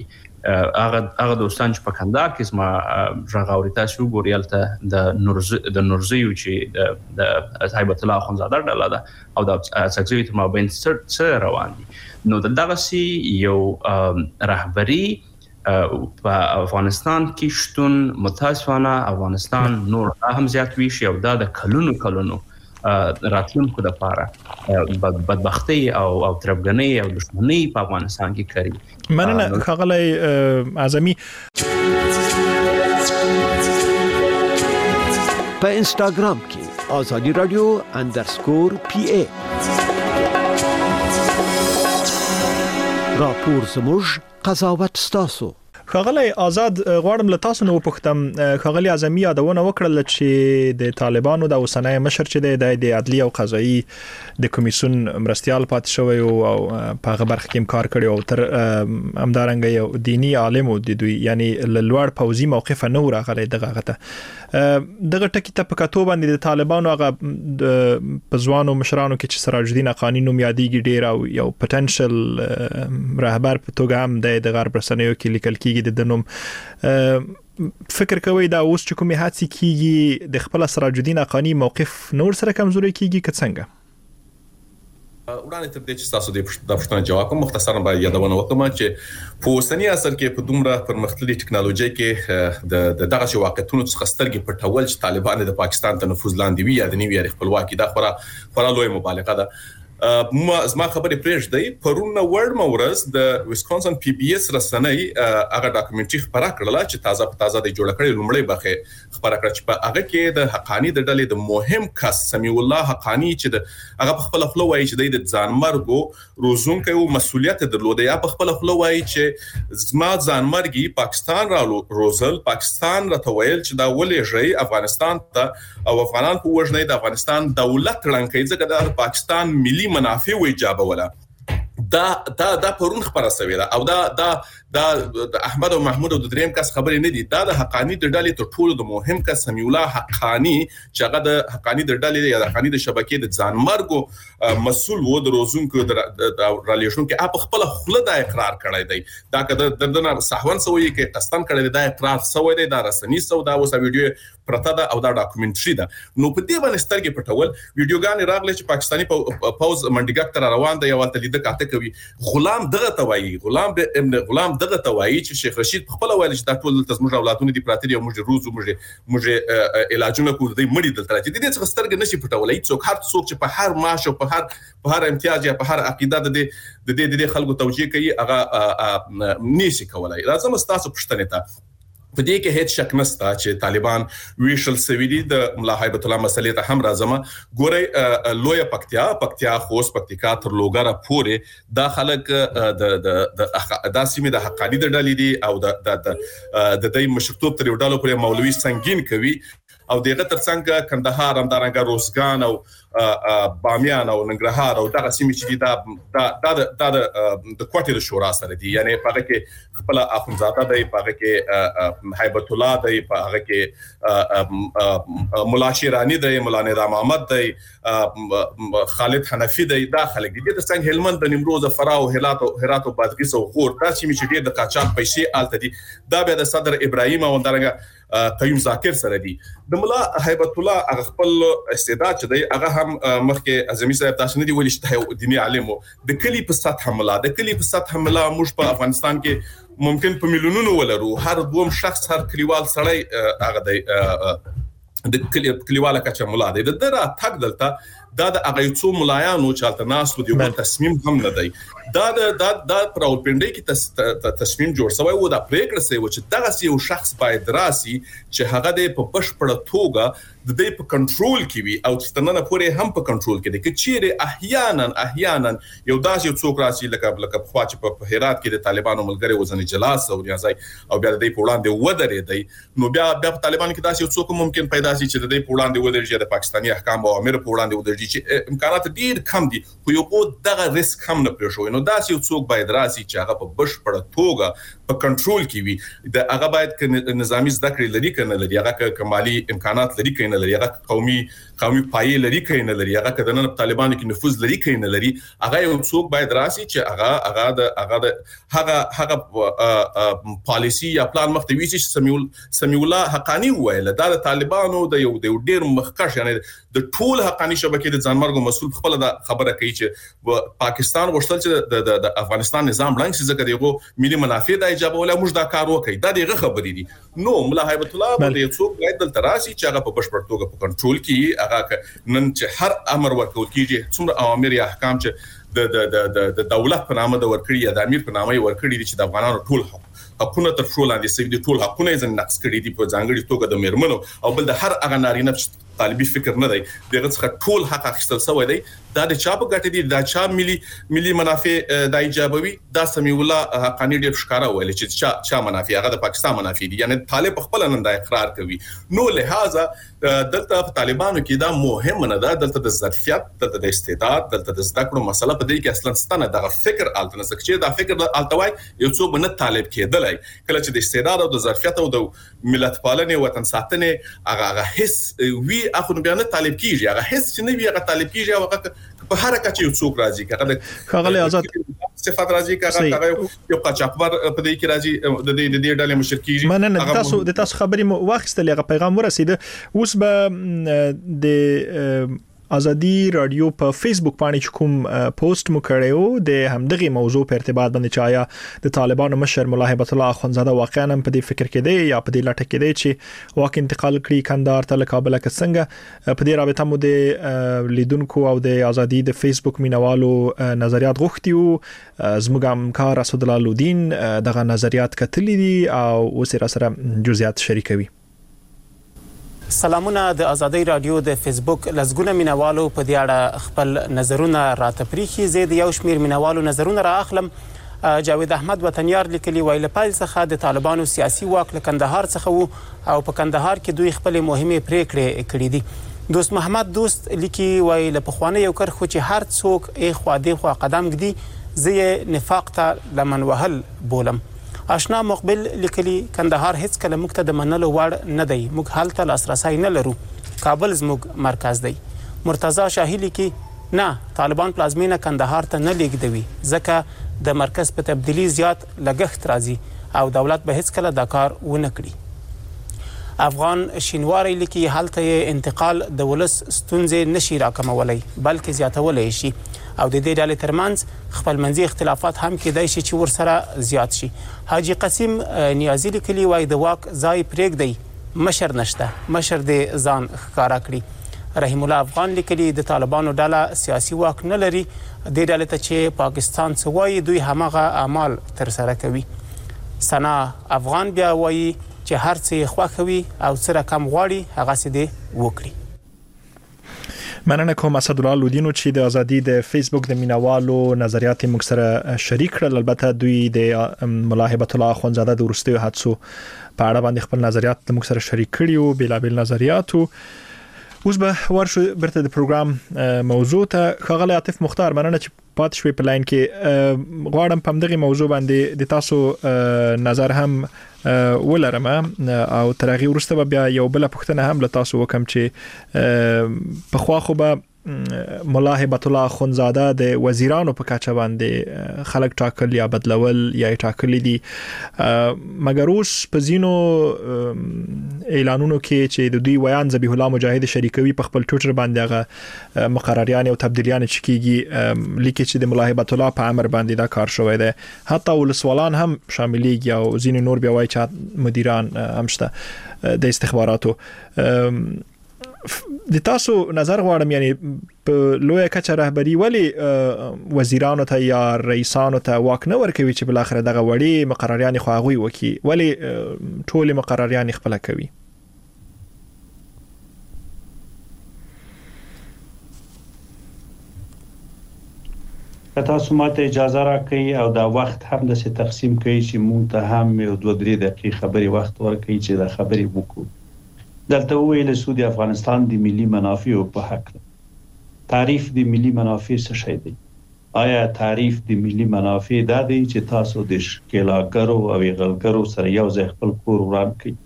هغه هغه دوستان چې په کندهار کې زما ژغاوري تاسو ګوريال ته د نورز د نورزیو چې د هیبت الله اخونزاده ډله ده او د سکسوي تر مابین څه روان دي نو دغه سي یو رهبری په افغانستان کې شتون متاسفانه افغانستان نور هم زیات وی شي او دا د کلونو کلونو راتلونکو د لپاره بدبختی او او تربګنۍ او دښمنۍ په افغانستان کې کوي مننه خغلی اعظمي په انستګرام کې آزادی رادیو انډرسکور پی ای راپور زموږ قضاوت ستاسو خغلی آزاد غواړم له تاسو نو پوښتم خغلی اعظمي یادونه وکړل چې د طالبانو د اوسنۍ مشر چې د عدلی او قضایي د کمیسیون مرستيال پات شوی او په هغه برخه کې کار کړی او تر همدارنګ یو دینی عالم او د دوی یعنی لوړ پوزي موقف نه راغلی دغه غته دغه ټکی ته په کتو باندې د طالبانو هغه په ځوانو مشرانو کې چې سراج الدین حقانی نوم یادېږي ډیر او یو پټنشل رهبر په توګه هم د غرب رسنیو کې لیکل کیږي د دنوم فکر کوي دا اوس چې کومه هڅه کیږي د خپل سراج الدین حقانی موقف نور سره کمزوري کیږي که څنګه وړاندې تر دې چې تاسو د پښتنو جواب کوم مختصرا باید یادونه وکړم چې په اوسنی عصر کې په دومره پرمختللي ټکنالوژي کې د دغه شی واقعیتونو څخه سترګې پټول چې طالبان د پاکستان ته نفوذ لاندې وي یا د نیوی خپلواکي دا خورا خورا لوی مبالغه ده ما زما خبرې پرېږدي پرون ورډ مورز د ویسکونسن پی بي اس رسنۍ هغه ډاکومنټري خبره کړله چې تازه په تازه د جوړ کړي لومړی بخې خبره کړه چې په هغه کې د حقانی د ډلې د مهم کس سمیع الله حقانی چې د هغه په خپل خپل وایي چې د ځانمرګو روزونکو او مسولیت درلود یا په خپل خپل وایي چې زما ځانمرګي پاکستان را روزل پاکستان راته ویل چې دا ولې ژي افغانستان ته او افغانان په وژنې د افغانستان دولت رنګي ځکه د پاکستان ملي منافع و ایجابه ولا دا دا دا پرون خبره سوي دا او دا دا دا احمد او محمود او د دریم کس خبرې نه دي دا د حقانی د ډلې ټر ټولو د مهم کس سمیع الله حقانی چې هغه د حقانی د ډلې یا د حقانی د شبکې د ځانمرګو مسول و د روزونکو د رالیشن کې اپ خپل خپل د اقرار کړی دی دا کده دردنه صحون سوي کې قسطن کړی دی اقرار سوي دی دا رسنی سو دا اوس ویډیو پرته دا او دا ډاکومنټري دا نو په دې باندې سترګې پټول ویډیوګان راغلي چې پاکستاني پوز منډیګک تر روان دی یو تل د کاته کوي غلام دغه توایي غلام ابن غلام دغه توایي چې شیخ رشید خپل ویل چې دا ټول تزموږ اولادونه دي پراته دي او موږ روز موږ موږ علاجونه کوو د مړي دلته چې دې څخه سترګې نشي پټولای څوک هر څوک چې په هر معاش او په هر په هر امتیاز یا په هر عقیده د دې د دې خلکو توجیه کوي هغه نشي کولای لازم تاسو پښتنه ته په دې کې هیڅ شک نشته چې طالبان ویشل سویدي د ملا هیبت الله مسلې ته هم راځم ګوري لوی پکتیا پکتیا خوست پکتیکا تر لوګره پورې دا خلک د د د سیمه د حقانی د ډلې دي او د د د د مشرتوب تر ډلو پورې مولوي سنگین کوي او دغه ترڅنګ کندهار همدارنګه روزګان او بامیان او ننګرهار او دغه سیمې چې دا د د د کوټې د شورا سره دي یعنی په هغه کې خپل اخونزاده دی په هغه کې هیبت الله دی په هغه کې مولا شیرانی دی مولا نظام احمد دی خالد حنفی دی دا خلک دي د څنګه هلمند د نیمروز فراو هرات او هرات او بادغیس او غور دا سیمې چې د قاچاق پیسې آلته دي دا به د صدر ابراهیم او درنګ قیوم ذاکر سره دي د مولا هیبت الله هغه خپل استعداد چې دی هغه هم مخکې اعظمي صاحب تاسو نه دی ویل چې دیني عالم د کلی په سطح حمله د کلی په سطح حمله موږ په افغانستان کې ممکن په میلیونونو ولرو هر دوم شخص هر کلیوال سړی هغه دی د کلی کلیواله کچا مولا دی د دره تک دلته دا د هغه څو ملایانو چالت ناس و دیو تصمیم هم نه دی دا د دا پراول پندې کې تصمیم جوړ شوی و دا پریکړه سوي چې دغه یو شخص باید راسي چې هغه د په بشپړه توګه د دې په کنټرول کې وي او ستنه پورې هم په کنټرول کې دي چې چیرې احیانا احیانا یو داسې یو څوک راسي لکه لکه خوا چې په هرات کې د طالبانو ملګری وزن جلاس او ریاضي او بیا د دې په وړاندې ودرې دی نو بیا بیا په طالبانو کې داسې یو څوک ممکن پیدا شي چې د دې په وړاندې ودرېږي د پاکستاني احکام او امر په وړاندې ودرېږي چې امکانات ډیر کم دي خو یو په دغه ریسک هم نه پېښوي نو داسې یو څوک باید راسي چې هغه په بشپړه توګه په کنټرول کې وي د هغه باید ک نظامی زده کړې لري کنه لري هغه کمالي امکانات لري کنه لري هغه قومي قومي پای لري کنه لري هغه کدن طالبانو کې نفوذ لري کنه لري هغه یو څوک باید راسي چې هغه هغه د هغه د هغه هغه پالیسی یا پلان مختوي چې سمیول سمیع الله حقانی وایي دا د طالبانو د یو د ډیر مخکښ یعنی د ټول حقانی شبکې د ځانمرګ مسول خپل د خبره کوي چې پاکستان غوښتل چې د د افغانستان نظام بلنګ شي ځکه دغه ملي منافع د ایجاب ولا موږ دا کار وکړي دا دغه خبرې دي نو ملا هیبت الله باندې څوک باید دلته راشي چې هغه په بشپړ توګه په کنټرول کې هغه نن چې هر امر ورکول کیږي څومره اوامر یا احکام چې د د د دولت په نامه د ورکړي یا د امیر په نامه ورکړي دي چې د افغانانو ټول حقونه تر ټولو لاندې سوي دي ټول حقونه یې نقص کړي دي په ځانګړي توګه د میرمنو او بل د هر هغه نارینه طالبي فکر نه دی دغه څخه ټول حق اخیستل شوی دی دا د چا په ګټه دي دا چا ملي ملي منافع د ایجابوي دا سمیع الله حقانی ډیر ښکارا ویل چې چا چا منافع هغه د پاکستان منافع دي یعنی طالب خپل نن دا اقرار کوي نو لہذا دلته طالبانو کې دا مهم نه ده دلته د ظرفیت دلته د استعداد دلته د زده کړو مسله په دې کې اصلا ستنه دغه فکر الته نه چې دا فکر التوای یو څوک نه طالب کېدلای کله چې د استعداد او د ظرفیت او د ملت پالنې وطن ساتنې هغه هغه حس وی اخو بیا نه طالب کیږي هغه حس چې نه وی هغه طالب کیږي هغه په هر کچ یو څوک راځي کله خغلی آزاد صفات راځي کله یو قاچاقبر په دې کې راځي د دې د دې ډلې مشرکیږي مننه تاسو د تاسو خبرې مو واخیستل هغه پیغام ورسیده اوس به د ازادي رادیو په فیسبوک باندې کوم پوسټ مو کړو د همدغه موضوع په ارتباط باندې چې آیا د طالبانو مشر ملا هیبت الله اخونزاده واقعا په دې فکر کې دی یا په دې لټه کې دی چې واک انتقال کړي کندهار ته له کابل کې څنګه په دې رابطه مو د لیدونکو او د ازادي د فیسبوک مینوالو نظریات غوښتي زموږ همکار اسد الله لودین دغه نظریات کتلې دي او اوس را سره جزئیات شریکوي سلامونه د ازادي رادیو د فیسبوک لزګونه مینوالو په دې اړه خپل نظرونه راته پریخي زید یو شمیر مینوالو نظرونه را اخلم جاوید احمد وطنیار لیکلی ویل پایل څخه د طالبانو سیاسي واک له کندهار څخه او په کندهار کې دوی خپل مهمه پریکړې کړې دي دوست محمد دوست لیکي ویل په خوانه یو کر خو چې هر څوک ای خوا دی خو قدم ګدي زه نفاق ته لمن وهل بولم آشنا مقبل لیکلی کندهار هیڅ کله موږ ته د منلو وړ نه دی موږ حالت لاسرسي نه لرو کابل زموږ مرکز دی مرتضی شاهی لیکي نه طالبان پلازمینه کندهار ته نه لیږدوي ځکه د مرکز په تبدیلی زیات لګښت راځي او دولت به هیڅ کله دا کار ونه کړي افغان شینواری لیکي حالت انتقال د ولس ستونزې نشي راکمولای بلکې زیاتولای شي او د دې ډلې ترمنځ خپلمنځي اختلافات هم کېدای شي چې ورسره زیات شي حاجی قاسم نیازی لیکلی وای د واک ځای پرېږدي مشر نشته مشر دې ځان ښکارا کړي رحیم الله افغان لیکلی د طالبانو ډله سیاسي واک نه لري د ډلې ته چې پاکستان څه وایي دوی همغه اعمال تر سره کوي سنا افغان بیا وایي چې هر څه خوښوي او سره کم غواړي هغه سي دې وکړي مننه کوم اسد الله لودینو چې د ازادي د فیسبوک د مینوالو نظریات موږ سره شریک کړل البته دوی د ملا هیبت الله اخونزاده د ورستیو حادثو په اړه باندې خپل نظریات موږ سره شریک کړي او بلابل نظریات اوس به ورشو برته د پروګرام موضوع ته خغلی عاطف مختار مننه چې پات شوي په لاین کې غواړم په دغه موضوع باندې د تاسو نظر هم ولرم او ترغي ورسته بیا یو بل پښتنه هم له تاسو وکم چې په خوا خو به ملا هیبت الله اخونزاده د وزیرانو په کچه باندې خلک ټاکل یا بدلول یا ټاکل دي مګر اوس په زینو اعلانونو کې چې د دوی ویان ذبیح الله مجاهد شریکوي په خپل ټویټر باندې هغه مقرریان او تبدیلیان چې کیږي لیکي چې د ملا هیبت الله په امر باندې دا کار شوی دی حتی ولسوالان هم شاملېږي او ځینې نور بیا وایي چې مدیران هم شته د استخباراتو د تاسو نظر غواړم یعنی په لوی کچه رهبری ولی وزیرانو ته یا رئیسانو ته واک نه ورکوي چې بل اخر دغه وړي مقرریان خو هغه وکي ولی ټول مقرریان خپل کوي تاسو ماته اجازه راکړئ او دا وخت هم د څه تقسیم کړئ چې مونږ ته هم یو دوه درې دقیقې خبري وخت ورکړئ چې دا خبري وکړو دلته ویل سعودي افغانستان د ملي منافع په حق تعریف د ملي منافع څه شی دی آیا تعریف د ملي منافع د دې چې تاسو د ښکېلاګرو او غلګرو سره یو ځای خپل کور وران کړئ؟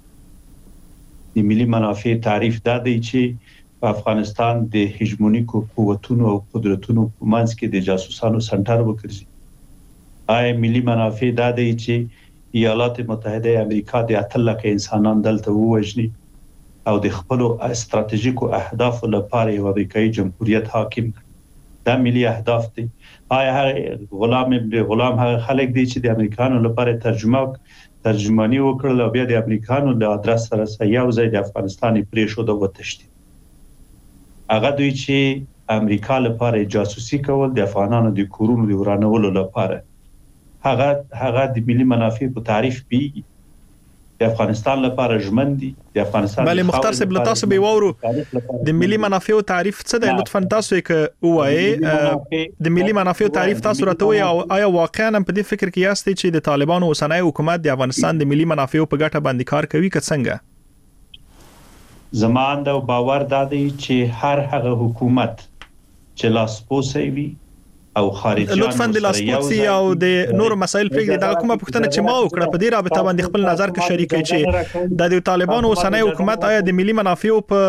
د ملي منافع تعریف د دې چې په افغانستان د هجمونیکو قوتونو او قدرتونو په منځ کې د جاسوسانو سنټر وګرځي؟ آیا ملي منافع د دې چې ایالات متحده امریکا د اتل لکه انسانان دلته ووجني او د خپل استراتیژیکو اهدافو لپاره یو امریکایي جمهوریت حاکم دا ملي اهداف دي؟ آیا هغه غلام ابن غلام هغه خلک دي چې د امریکانو لپاره ترجمه ترجمانی وکړل او بیا د امریکانو د ادرس سره یو ځای د افغانستان پریښود او وتشتي؟ هغه دوی چې امریکا لپاره جاسوسي کول د افغانانو د کورونو د ورانولو لپاره هغه هغه د ملي منافع په تعریف بي د افغانستان لپاره ژمن دي د افغانستان بله مختار صاحب تاسو به وورو د ملي منافع او تعریف څه دی لطفا تاسو یې وایي د ملي منافع او تعریف تاسو راته وایي او آیا واقعا په دې فکر کې یاست چې د طالبانو اوسنۍ حکومت د افغانستان د ملي منافع په ګټه باندې کار کوي که څنګه؟ زمان دا باور دا دی چې هر هغه حکومت چې لاسپوسی وي او خارجيان لطفا د لاسپوسی او د نور مسایل پرېږدي دا کومه پوښتنه چې ما وکړه په دې رابطه باندې خپل نظر کې شریک کړي چې د طالبانو اوسنۍ حکومت آیا د ملي منافع په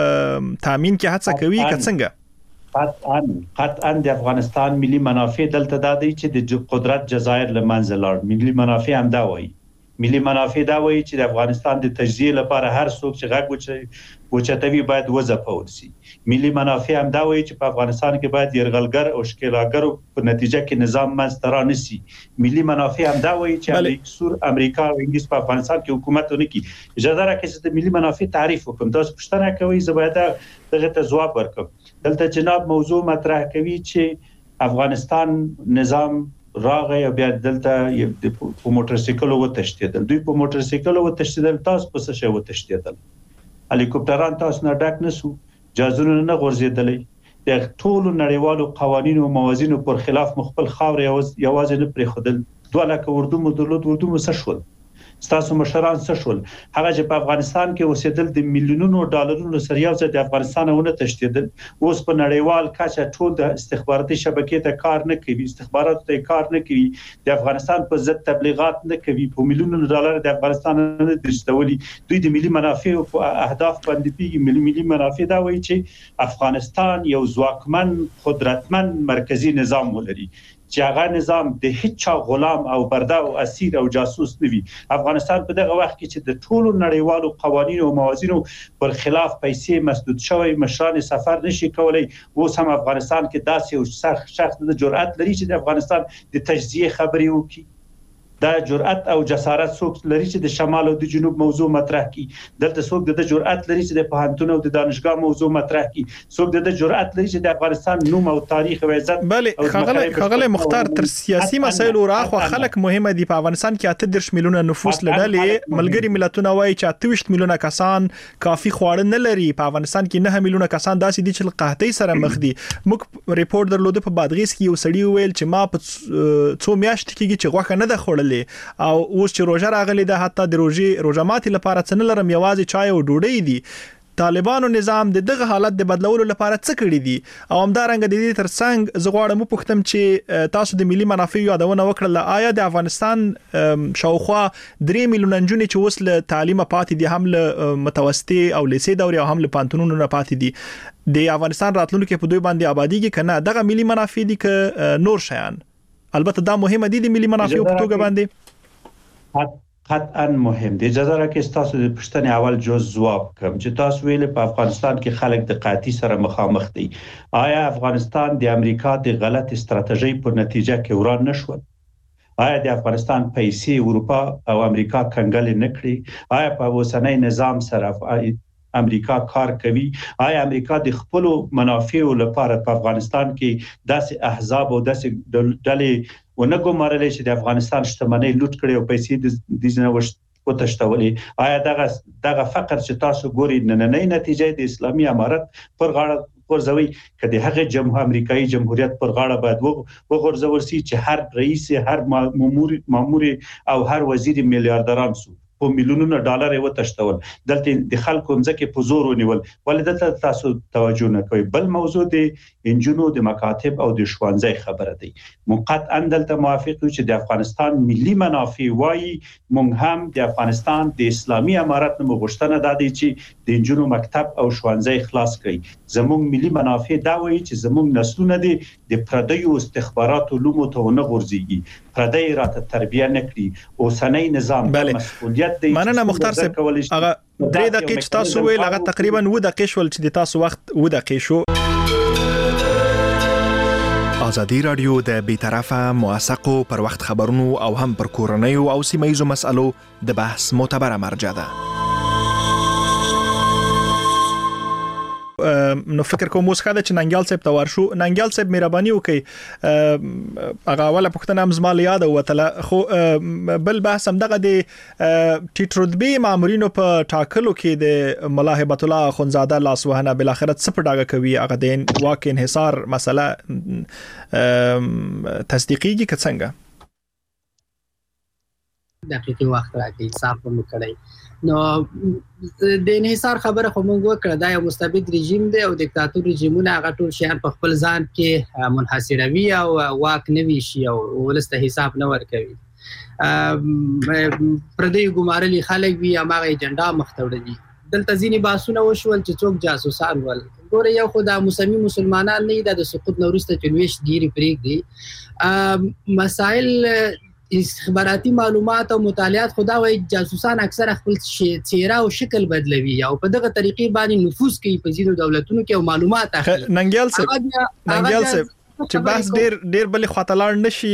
تامین کې هڅه کوي که څنګه؟ قطعا قطعا د افغانستان ملي منافع دلته دا دی چې د قدرت جزایر لمنځه لاړ. ملي منافع هم دا وایي ملي منافع دا وایي چې د افغانستان د تجزیه لپاره هر څوک چې غږ وچ وچتوي باید وځپول شي. ملي منافع هم دا وایي چې په افغانستان کې باید يرغلګر او ښکېلاګر په نتیجه کې نظام منځته رانشي. ملي منافع هم دا وایي چې امریکا امریکا او انګلیس په افغانستان کې حکومت ونکړي. اجازه راکړئ چې د ملي منافع تعریف وکړم. تاسو پوښتنه کوي زه باید دغه ته ځواب ورکړم. دلته جناب موضوع مطرح کوي چې افغانستان نظام راغی او بیا دلته په موټر سایکل وتښتیدل. دوی په موټر سایکل وتښتیدل، تاسو په څه شی وتښتیدل؟ هلیکوپټران تاسو نه ډک نسو، جهازونه نه غورځېدلې، د ټولو نړیوالو قوانینو او موازینو پر خلاف مخبل خاور یوازې نه پرېښودل. دوه لکه اردو مو درلود، اردو مو څه شول؟ ستاسو مشران څه شول؟ هغه چې په افغانستان کې اوسېدل د میلیونونو ډالرونو سره یو ځای د افغانستان ونه تښتیدل، اوس په نړیوال کچه ټول د استخباراتي شبکې ته کار نه کوي، استخباراتو ته کار نه کوي، د افغانستان په ضد تبلیغات نه کوي، په میلیونونو ډالر د افغانستان نه درستولي. دوی د ملي منافع او اهداف باندې پیږي. ملي منافع دا وایي چې افغانستان یو ځواکمن قدرتمن مرکزی نظام ولري چې هغه نظام د هیڅ غلام او برده او اسیر او جاسوس نه وي. افغانستان په دغه وخت کې چې د ټولو نړیوالو قوانینو او موازینو پر خلاف پیسې مسدود شوی، مشران سفر نشي کولای، اوس هم افغانستان کې داسې یو شخص د جرأت لري چې د افغانستان د تجزیه خبري وکړي. دا جرأت او جسارت څوک لري چې د شمال او د جنوب موضوع مطرح کړي؟ دلته څوک د جرأت لري چې د پوهنتون او د دانشګاه موضوع مطرح کړي؟ څوک د جرأت لري چې د افغانستان نوم او تاریخ او عزت؟ بله خغله خغله مختار تر سیاسي مسایل او راخو خلک مهمه دي. په افغانستان کې اته دېرش میلیونه نفوس لري. ملګری ملتونه وایي چې اته ویشت میلیونه کسان کافي خواړه نه لري. په افغانستان کې نه میلیونه کسان داسې دي چې قحطۍ سره مخ دي. موږ ریپورت درلوده په بادغیس کې یو سړی ویل چې ما په څو میاشتې کې چې غوښه نه ده خوړلې او اوس چې روزه راغلی ده حتی د روزې روزه ماتي لپاره څه نه لرم، یوازې چای او ډوډۍ دي. طالبانو نظام د دغه حالت د بدلولو لپاره څه کړی دي؟ او همدارنګه د دې ترڅنګ زه غواړم وپوښتم چې تاسو د ملي منافع یادونه وکړه، آیا د افغانستان شاوخوا درې میلیونه نجونې چې اوس له تعلیمه پاتې دي، هم له متوسطي او لیسې دورې او هم له پانتونونو نه پاتې دي، د افغانستان راتلونکي په دوی باندې آبادیږي که نه؟ دغه ملي منافع دي که نور شیان؟ البته دا مهمه دي د ملي منافع په توګه باندې قطعا مهم دي. اجازه راکړئ تاسو د پوښتنې اول جز ځواب کوم چې تاسو ویل په افغانستان کې خلک د قحطۍ سره مخامخ دي. آیا افغانستان د امریکا د غلط استراتیژۍ په نتیجه کې وران نشو؟ آیا د افغانستان پیسې اروپا او امریکا کنګل نه کړې؟ آیا په اوسنۍ نظام سره امریکا کار کوي؟ آیا امریکا د خپل منافعو لپاره په افغانستان کې داسې احزاب او داسې ډلې ونګومارلې چې د افغانستان شتمنۍ لوټ کړي او پیسې د ځنه وتښتولې؟ آیا دغه دغه فقر چې تاسو ګوري نننۍ نتیجه د اسلامي امارت پر غاړه ورځوي کله هغه جمهور امریکایي جمهوریت پر غاړه باید وغورځول شي چې هر رئیس، هر مامور مامور او هر وزیر میلیاردران سو په میلیونونو ډالر یې وتښتول، دلته د خلکو ځکه په زور ونیول. ولې تاسو توجه نه کوي؟ بل موضوع د انجونو د مکاتب او د ښوونځي خبره دی. موقت اندلته موافق یو چې د افغانستان ملي منافع وایي، مونږ هم د افغانستان د اسلامي امارت نه مغشتنه د دې چې د انجونو مکتب او ښوونځي خلاص کړي. زموږ ملي منافع دا وایي چې زموږ نسلونه دي د پردیو استخباراتو لومو ته نه غورځيږي، پردی راته تربیه نکړي. اوسنۍ نظام د مسؤلیت دی. مننه مختار صاحب، هغه درې دقیقې چې تاسو ویل هغه تقریبا و دقیقې شول چې د تاسو وخت و دقیقې شو. ازادي رادیو د بیطرفه موثقو پر وخت خبرونو او هم پر کورنیو او سیمایزو مسالو د بحث معتبره مرجع ده. نو فکر کوم اوس خاله چې ننګیال صاحب ته ورشو. ننګیال صاحب مهرباني وکړئ، هغه اوله پوښتنه هم زما له یاده وتله، خو بل بحث هم دغه د ټیټ رتبي مامورینو په ټاکلو کې د ملا هبت الله اخونزاده لاسوهنه بل اخرت څه په ډاګه کوي؟ هغه د واک انحصار مسله تصدیقيږي که څنګه؟ دقیقي وخت راکړي صاحب مو کړی. نو د انحصار خبره خو موږ وکړه، دا یو مستبد رژیم دی او دیکتاتور رژیمونه هغه ټول شیان په خپل ځان کې منحصروي او واک نه ویشي او ولسته حساب نه ورکوي. پردی ګمارلي خلک وي هغه ایجنډا مختوړي. دلته ځینې باسونه وشول چې څوک جاسوسان ول. ګوره یو خو د مسلمي مسلمانان نه د سقوط نورسته چلويش ګيري پرېږدي. مسائل استخباراتي معلومات او مطالعات خدا وای جاسوسان اکثر خپل چهره او شکل بدلوي او په دغه طریقې باندې نفوذ کوي په ځینو دولتونو کې او معلومات اخلي. ننګیال صاحب ننګیال صاحب چې بحث ډیر ډیر بلې خواته لاړ نشي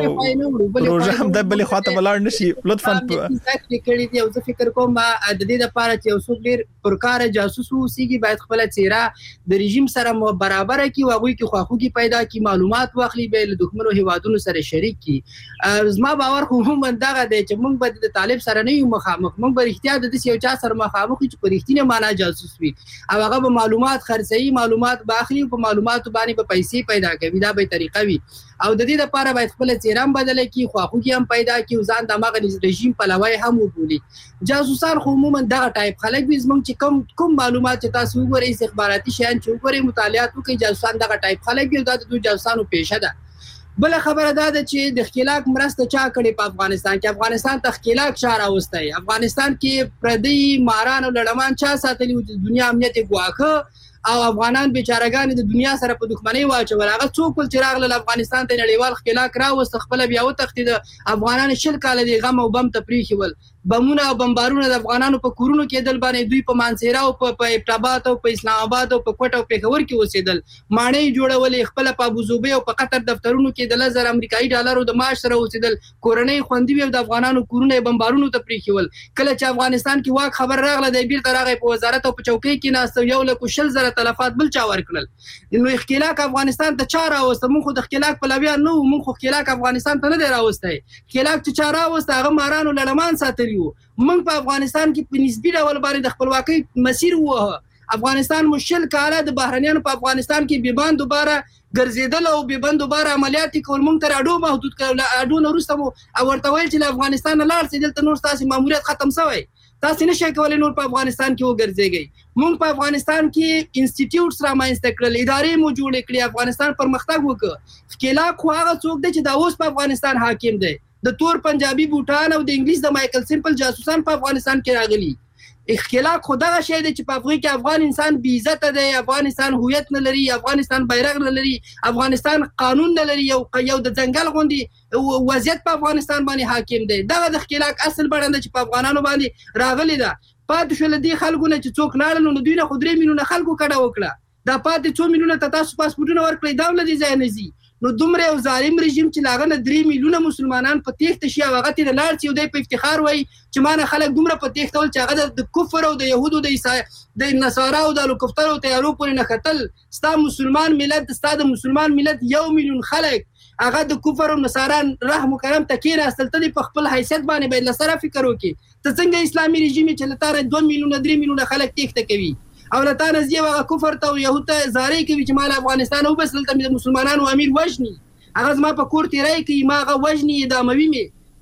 او پروژه هم د بلې خواته لاړ نشي، لطفاً تاسو کړي دی او زه فکر کوم د دې لپاره چې یو څوک ډیر پرکار جاسوس وسیږي باید خپل چهره د رژیم سره برابر کړي، واغوي کې خواخوږي پیدا کړي، معلومات واخلي، به له دښمنو هیوادونو سره شریک کړي. زما باور خو هم دغه دی چې موږ به د طالب سره نه یو مخامخ، موږ به احتیاط د دې یو چا سره مخامخ چې په رښتینه معنا جاسوس وي او هغه به معلومات خرڅي، معلومات باخلي، په معلوماتو باندې به پیسې پیدا کوي. دا به طریقه وي او د دې لپاره باید خپل چهره بدل کړي، خواخوږي هم پیدا کړي، ځان د مغه رژیم په لوي هم وبولي. جاسوسان خو عموما دغه ټایپ خلک وي، زمونږ چې کوم کوم معلومات چې تاسو وګورئ استخباراتي شیان چې وګورئ مطالعات وکړئ، جاسوسان دغه ټایپ خلک وي. دا د دوی جاسوسانو پیشه ده. بل خبره دا ده چې د خلاق مرسته چا کړي په افغانستان کې؟ افغانستان ته خلاق چا راوستي؟ افغانستان کې پردي ماران او لړمان چا ساتلی د دنیا امنیت ګواښه او افغانان بیچارهګان د دنیا سره په دښمنۍ واچول. هغه څوک چې راغله افغانستان ته نړیوال خلاق راوست، خپل بیا وتښتید. افغانان شل کال د غم او بم ته پریښول، بمونه او بمبارونه د افغانانو په کورونو کې دل باندې دوی په مانسیرا او په ابټاباد او په اسلام آباد او په کوټه او پیښور کې اوسېدل، ماڼۍ جوړولې، خپل په ابوظبي او په قطر دفترونو کې د لزر امریکایي ډالرو د معاش سره اوسېدل، کورنۍ خوندې وي او د افغانانو کورونه بمبارونو ته پریښول. کله چې افغانستان کې واک خبر راغله د بیرته راغی په وزارت او په چوکۍ کې ناست، یو لک شل زره تلفات بل چا ورکړل. نو اختلاق افغانستان ته چا راوست؟ موږ خو د اختلاق په لویا نه وو، موږ خو اختلاق افغانستان ته نه دی راوستی. اختلاق چې چا راوست هغه مارانو لړمان ساتلی وو. موږ په افغانستان کې په نسبي ډول باندې د خپلواکۍ مسیر ووهه. افغانستان مشل کاله د بهرنیانو په افغانستان کې بیبان دوباره ګرځیدل او بیبان دوباره عملیات کول موږ تر اډو محدود کړل. اډو نو وروسته مو ورته ویل چې افغانستان نه لاړ سي، دلته نور تاسو ماموریت ختم شوی، تاسو نشئ کولای نور په افغانستان کې وګرځيږئ. موږ په افغانستان کې انسټیټیوټس را ماینځته کړل، ادارې مو جوړې کړې، افغانستان پرمختګ وکړ. خلاق خو هغه څوک دی چې دا اوس په افغانستان حاکم دی. د تور پنجابي بوټان او د انګلیس د مایکل سیمپل جاسوسان په افغانستان کې راغلي. اختلاق خو دغه شی دی چې په افغان کې افغان انسان بې عزت دی، افغانستان هویت نه لري، افغانستان بیرغ نه لري، افغانستان قانون نه لري، یو یو د ځنګل غوندي وضعیت په افغانستان باندې حاکم دی. دغه د اختلاق اصل بڼه چې په افغانانو باندې راغلی ده. پاتې شول دي خلکو نه چې څوک لاړل نو دوی نه خو درې میلیونه خلکو کډه وکړه. دا پاتې څو میلیونه ته تاسو پاسپورټونه ورکړئ، دا ولې ځای نه ځي؟ نو دومره یو ظالم رژیم چې لاغه نه درې میلیونه مسلمانان په تېښته شي او هغه ترې لاړ شي او دی په افتخار وایي چې ما نه خلک دومره په تېښته ول چې هغه د کفر او د یهودو د د نصارا او د هلیکوپټر او طیارو پورې نه ختل. ستا مسلمان ملت ستا د مسلمان ملت یو میلیون خلک هغه د کفر او نصارا رحم و کرم ته کېناستل، ته په خپل حیثیت باندې باید له سره فکر وکړي. ته څنګه اسلامي رژیم چې له تاره دوه میلیونه درې میلیونه خلک تېښته کوي او له تا نه ځي هغه کفر ته او یهود ته زارۍ کوي چې ما له افغانستان وبس دلته مې د مسلمانانو امیر وژني، هغه زما په کور تیری کوي، ما هغه وژني، اعداموي مې.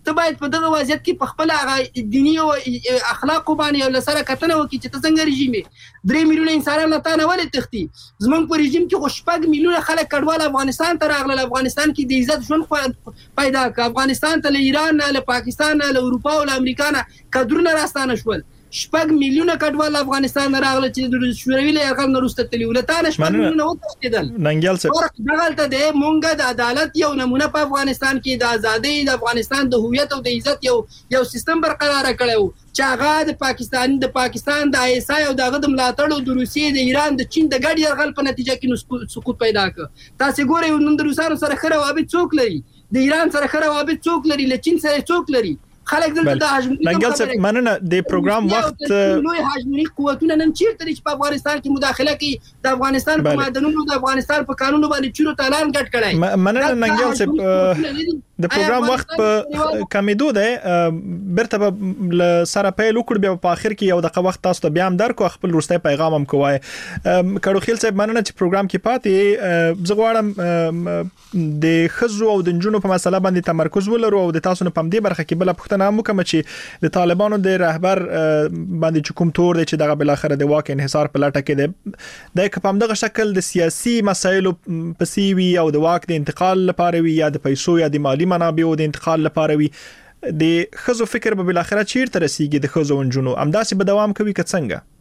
ته باید په دغه وضعیت کې په خپل هغه دینی او اخلاق باندې یو لسره کتنه وکړي چې ته څنګه رژیم درې میلیونه انسانان له تا نه ولې تښتي زمونږ په رژیم کې خو شپږ میلیونه خلک کډوال افغانستان ته راغلل افغانستان کې د عزت ژوند پیدا کړ افغانستان ته له ایران نه له پاکستان نه له اروپا او له امریکا نه کډرونه راستانه شول شپږ میلیونه کډوال افغانستان راغله چې د شوروي له یرغل نه وروسته تللی ولته نه شپږ میلیونه وتښتېدل ننګیال صاحب دغلته د مونږه د عدالت یو نمونه په افغانستان کې د ازادۍ د افغانستان د هویت او د عزت یو یو سیستم برقرار کړو چې هغه د پاکستان د پاکستان د آی اس آی او دغه د ملاتړ او د روسیې د ایران د چین د ګډ یرغل په نتیجه کې سقوط پیدا کړ تاسو ګورئ نن د روسانو سره خره روابط څوک لري د ایران سره خره روابط څوک لري له چین سره څوک لري خلک دلته د هاجمونی ننګل صاحب مننه د پروګرام وخت نوې هاجمونی قوتونه نن چیرته چې په افغانستان کې مداخله کوي د افغانستان په معدنونو د افغانستان په قانونو باندې چورو تالان ګټ کړای مننه ننګل صاحب د پروګرام وخت په کمیدو ده برته له سره پیل وکړ بیا په اخر کې یو دغه وخت تاسو ته بیا هم درکو خپل وروستي پیغام هم کوی کړو خیل صاحب مننه چې پروګرام کې پاتې زه غواړم د خزو او د جنونو په مسله باندې تمرکز ولرو او د تاسو نه پم دې برخه کې بل پښتنه مو کوم چې د طالبانو د رهبر باندې کوم تور دی چې دغه بل اخر د واک انحصار په لټه کې دی د کوم دغه شکل د سیاسي مسایلو پسیوي او د واک د انتقال لپاره وي یا د پیسو یا د مالی منابعو د انتقال لپاره وي د خزو فکر به بل اخر چیرته رسیږي د خزو ونجونو امداسي به دوام کوي که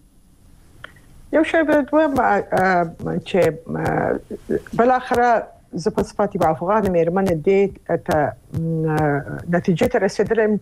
څنګه یو شی به دوه چې بل اخر زه په صفاتي په افغان مېرمنې دې ته نتیجه ته رسیدلم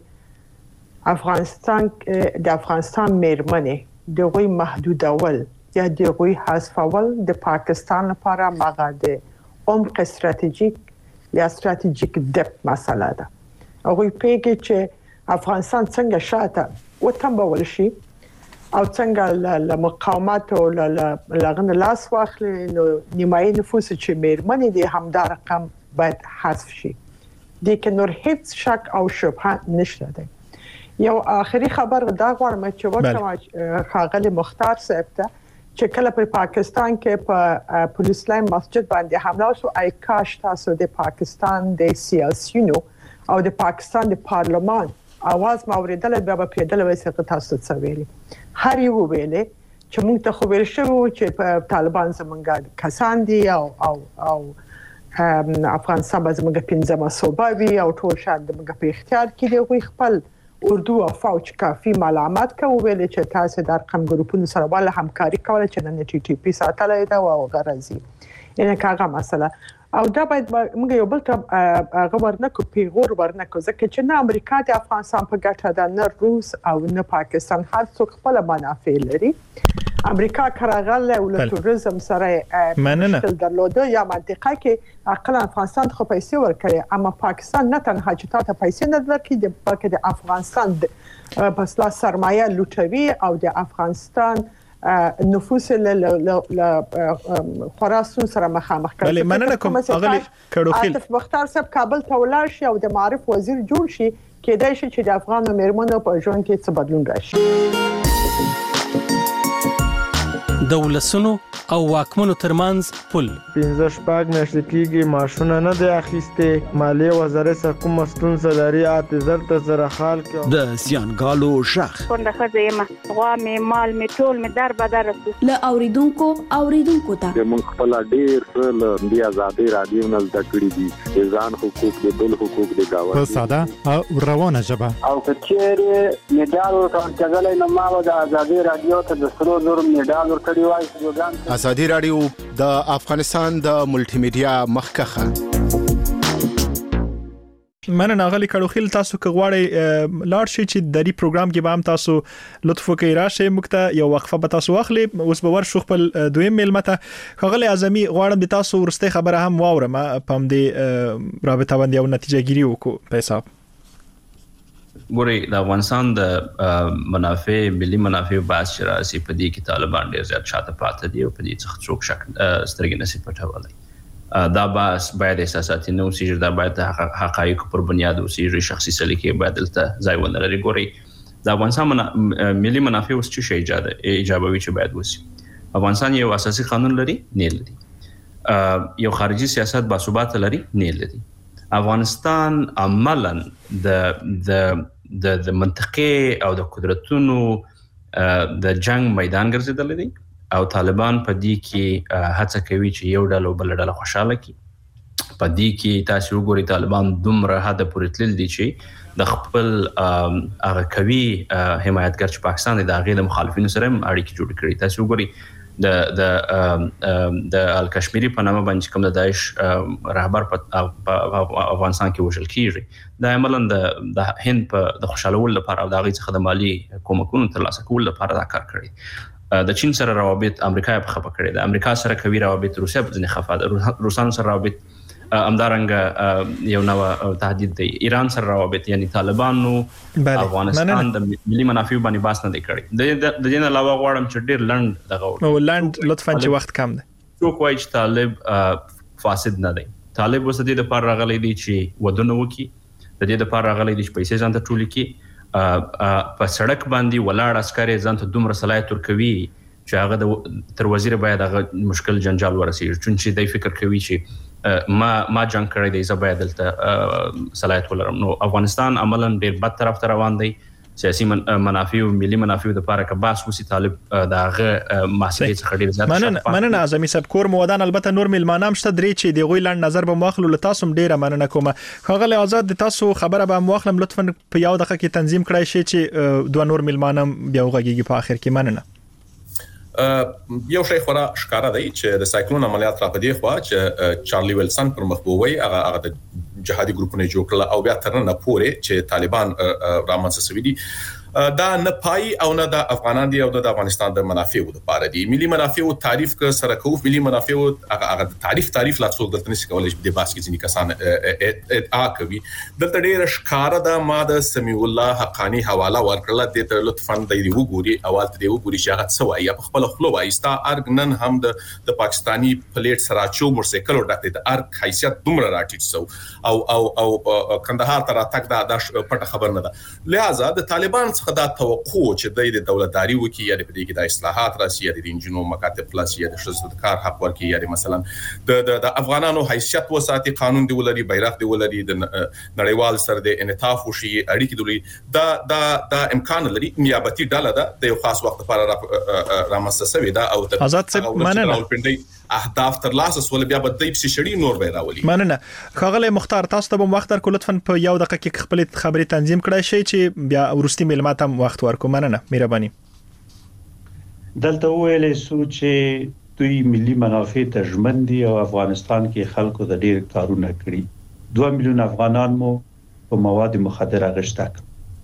چې افغانستان د افغانستان مېرمنې د غوي محدودول یا د غوي حذفول د پاکستان لپاره مغه د عمق استراتیژیک یا استراتیژیک دپ مسله ده هغه پیګه چې افغانستان څنګه شاته وتمبول شي او څنګه ل مقاومت او لغن لاس واخلي نو نیمایي نفوس چې مېرمنې دي همدار رقم باید حذف شي د کې نور هیڅ شک او شبهه نشته ده یو آخري خبر دا غواړم چې ورته خاغلی مختار صاحب ته چې کله په پاکستان کې په پولیس لاین مسجد باندې حمله وشو آی کاش تاسو د پاکستان د سیاسيونو او د پاکستان د پارلمان اواز موریدل به په پیدل وسه تاسو څه ویلي هر یو ویلي چې موږ ته خو ویل شو چې په طالبان زمونږ کسان دي او او او افغانستان به زمونږ پنځمه صوبه وي او ټول شان د موږ په اختیار کې دی خو خپل اردو او فوج کافي معلومات کوي ویل چې تاسو د رقم ګروپونو سره ول همکاري کوله چې نن ټي ټي پی ساتلای دا او غرضی ان کاغه مسله او دا باید موږ یو بل ته هغه ورنکو پیغور ورنکو ځکه چې نه امریکا د افغانستان په ګټه ده نه روس او نه پاکستان هر څوک خپل منافع لري امریکا کراغله او له توریزم سره مشکل درلوده یا منطقه کې اقل افغانستان خو پیسې ورکړي اما پاکستان نه تنها چې تاسو پیسې نه ورکړي د بلکې د افغانستان بس لا سرمایه لوټوي او د افغانستان نفوس ل خراسان سره مخامخ کړي بله مننه کوم اغلی کړو عاطف مختار صاحب کابل ته ولاړ شي او د معرف وزیر جوړ شي کېدای شي چې د افغان مېرمنو په ژوند کې څه بدلون راشي د ولسونو او واکمنو ترمنځ پل پنځه شپږ میاشتې کېږي معاشونه نه دی اخیستې مالیې وزارت سره کومه ستونزه لري اته زر ته زره خال کې د زیانګالو شخ څنګه خزه یم غوا مې مال مې ټول مې در بدر له اوریدونکو اوریدونکو ته موږ خپل ډیر څه د آزادۍ رادیو نه زده کړی دي د ځان حقوق د بل حقوق د گاوند په ساده او روانه ژبه او کچېره میډال ورکړل کېدل نو ما د آزادۍ رادیو ته د سرو زر میډال ورکړی وای ازادي رادیو د افغانستان د ملټي میډیا مخکخه مننه غلی کړو خیل تاسو کغواړی لاړ شي چې د ری پروګرام کې به هم تاسو لطف وکړئ راشه مکته یو وقفه به تاسو واخلي اوس به ور شو خپل دویم میل مته غلی اعظمي غواړم د تاسو ورسته خبره هم واورم پم دې رابطه باندې او نتیجه ګیری وکړو په حساب ګوري د افغانستان د منافع ملي منافع باس چې راسي په دې کې طالبان ډېر زیات شاته پاتې دي او په دې څخه څوک شک سترګې نسی پټولای دا باس باید احساساتي نو سي دا باید حقایق پر بنیاد او سي شخصي سلیقې بدلته ځای ونه لري ګوري د افغانستان ملي منافع اوس چې شي ایجاد ایجابوي چې باید وسی افغانستان یو اساسي قانون لري نه لري یو خارجي سیاست با ثبات لري نه لري افغانستان عملاً د د د د منطقې او د قدرتونو د جنگ میدان ګرځیدل دي او طالبان په دې کې هڅه کوي چې یو ډول بل ډول خوشاله کی په دې کې تاسو وګورئ طالبان دومره حد پورې تلل دي چې د خپل هغه کوي حمایتګر چې پاکستان د هغه د مخالفینو سره اړیکې جوړ کړي تاسو وګورئ د د د الکشمیری په نامه باندې کوم د داعش رهبر په افغانستان کې وژل کیږي دا عملاً د د هند په د خوشالول لپاره او د هغه څخه د مالی کومکونو ترلاسه کول لپاره دا کار کړی د چین سره روابط امریکا په خپه کړی د امریکا سره کوي روابط روسیا په ځنې خفه ده روسان سره روابط امدارنګ یو نو تهدید دی ایران سره روابط یعنی طالبانو افغانستان د ملي منافع باندې باس نه دی کړی د دې نه علاوه غواړم چې ډیر لند دغه او لند لطفا چې وخت کم دی څوک وایي چې طالب فاسد نه دی طالب وسه دې لپاره راغلی دی چې ودونه وکي د دې لپاره راغلی دی چې پیسې ځان ته ټولې کی په سړک باندې ولاړ عسکر ځان ته دومره صلاحیت ورکوي چې هغه تر وزیر باید هغه مشکل جنجال ورسیږي چې دای فکر کوي چې ما ما جنگ کړی دی زه باید دلته صلاحیت ولرم نو افغانستان عملاً ډیر بد طرف ته روان دی سیاسي منافع او ملي منافع د لپاره که باس وسی طالب دغه مسئله څخه ډیر زیات مننه مننه اعظمي صاحب کور مودان البته نور ملمانام شته درې چې دی غوی لاند نظر به مخلو له تاسو ډیره مننه کوم خغل آزاد د تاسو خبره به مخلم لطفا په یو دقیقه کې تنظیم کړئ شي چې دوه نور ملمانام بیا وغږیږي په اخر کې مننه یو شی خورا ښکارا دی چې د سایکلون عملیات را پدې خو چې چارلی ویلسن پر مخبووي هغه هغه د جهادي ګروپونه جوړ کړل او بیا تر نه پورې چې طالبان رامنځته شوي دي دا نه پای او نه د افغانان دی او د افغانستان د منافعو لپاره دي ملي منافعو تعریف ک سره کوف ملي منافعو هغه هغه تعریف تعریف لا څو دلته نشي کولای چې د باس کې ځینې کسان ا کوي دلته ډیر ښکارا د ماده سمیع الله حقانی حواله ورکړه د ته لطفا د دې وګوري اول ته دې وګوري چې هغه څه وایي په خپل خپل وایستا ارګنن هم د د پاکستانی پلیټ سراچو مرسیکل او ډاکټر د ارګ حیثیت دومره راټیټ سو او او او کندهار ته راتګ دا د پټه خبر نه ده لہذا د طالبان څخه دا توقع چې د دولتداري وکي یا د دې کې د اصلاحات راسي یا د انجینو مکاتب پلاس یا د شذ کار حق ورکي یا مثلا د د افغانانو حیثیت وساتي قانون دی ولري بیرغ دی ولري د نړیوال سره د انعطاف وشي اړیکې دولي دا دا دا امکان لري نیابتي ډله ده د یو خاص وخت لپاره رامنځته شوې ده او آزاد صاحب مننه اهداف تر لاسه سول بیا به د پسې شړی نور به راولي مننه خغل مختار تاسو ته وخت در کول لطفا په یو دقیقه کې خپل خبري تنظیم کړئ شي چې بیا ورستي معلومات هم وخت ورکو مننه مهرباني دلته ویلې سو چې دوی ملي منافع ته ژمن دي او افغانستان کې خلکو د ډیر کارونه کړی دوه میلیون افغانان مو په مواد مخدره غشتک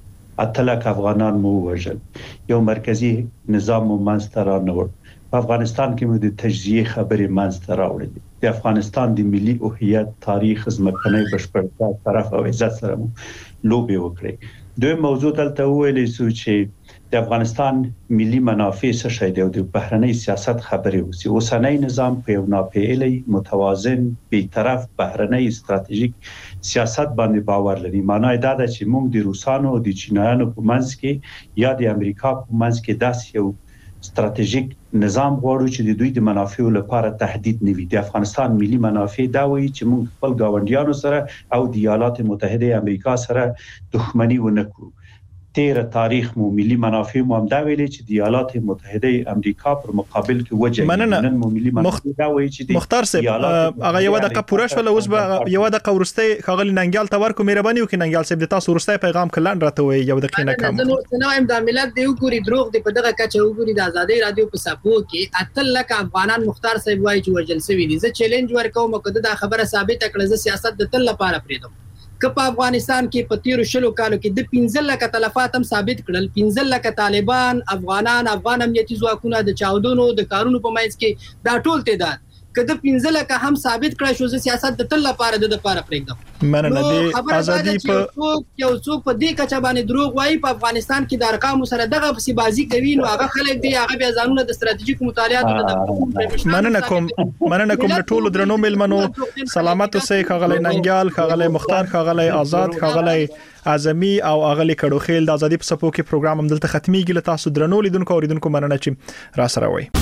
اتلک افغانان مو وژل یو مرکزی نظام مو منځته رانوړ په افغانستان کې مو د تجزیه خبرې منځته راوړې د افغانستان د ملي هویت تاریخ ځمکنۍ بشپړتیا طرف او عزت سره مو لوبي وکړي دوی موضوع دلته ویلې سو چې د افغانستان ملي منافع څه شي دی او د بهرنۍ سیاست خبرې وسی اوسنۍ نظام په یو ناپېلي متوازن بیطرف بهرنۍ استراتیژیک سیاست باندې باور لري معنی دا ده چې موږ د روسانو او د چینایانو په منځ کې یا د امریکا په منځ کې داسې یو استراتیژیک نظام غواړو چې د دوی د منافعو لپاره تهدید نه وي د افغانستان ملي منافع دا وایي چې موږ خپل ګاونډیانو سره او د ایالات متحده امریکا سره دښمنی ونه کړو تیر تاریخ مو ملي منافع مو هم دا ویلي چې د ایالات متحده امریکا پر مقابل کې وجه نن مو ملي منافع دا وایي چې مختار صاحب هغه یو دقیقه پوره شول اوس به یو دقیقه ورسته خغلی ننګال ته ورکو مهرباني وکړئ ننګال صاحب د تاسو ورسته پیغام کلن راته وي یو دقیقه نه کم نو هم د ملت دی وګوري دروغ دی په دغه کچه وګوري د ازادي رادیو په صفو کې اتل لک افغانان مختار صاحب وایي چې وجل سوي دي زه چیلنج ورکوم کده دا خبره ثابت کړه زه سیاست د تل لپاره پریدم که په افغانستان کې په تیرو شلو کالو کې د پنځه لک تلفات هم ثابت کړل پنځه لک طالبان افغانان افغان امنیتي ځواکونه د چاودونو د کارونو په منځ کې دا ټول تعداد کده پنځه لک هم ثابت کړی شو چې سیاست د تل لپاره د لپاره پرېږدم مننه دي ازادي په یو څوک په دې کچه باندې دروغ وایي په افغانستان کې د ارقام سره دغه بسي بازی کوي نو هغه خلک دی هغه بیا ځانونه د ستراتیژیک مطالعاتو د مننه کوم مننه کوم ټول درنو ملمنو سلامت اوسئ خغلی ننګال خغلی مختار خغلی آزاد خغلی اعظمي او اغلی کډو خیل د ازادي په سپو کې پروګرام هم دلته ختميږي له تاسو درنو لیدونکو اوریدونکو مننه چې را سره وای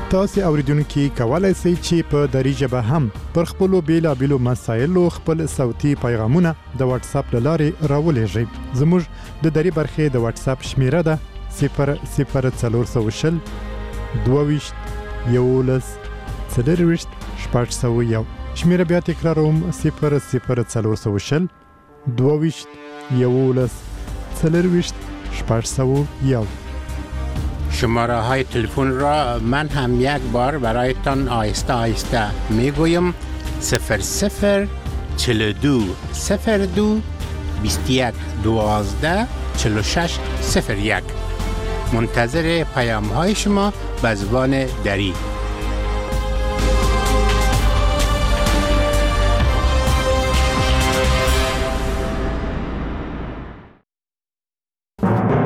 تاسو اوریدونکو کولای شئ چې په دری ژبه هم پر خپل بیلابېلو مسایلو خپل صوتي پیغامونه د واتس اپ لارې راولېږئ. زموږ د دری برخې د واتس اپ شمیره ده صفر صفر څلور سوه شل دوه یولس څلرویشت شپږ سوه یو. شمیره بیا تکراروم صفر صفر څلور سوه شل دوه یولس څلرویشت شپږ سوه یو. شماره های تلفن را من هم یک بار برایتان آهسته آهسته میگویم: صفر صفر چهل و دو صفر دو بیست و یک دوازده چهل و شش صفر یک. منتظر پیام های شما به زبان دری.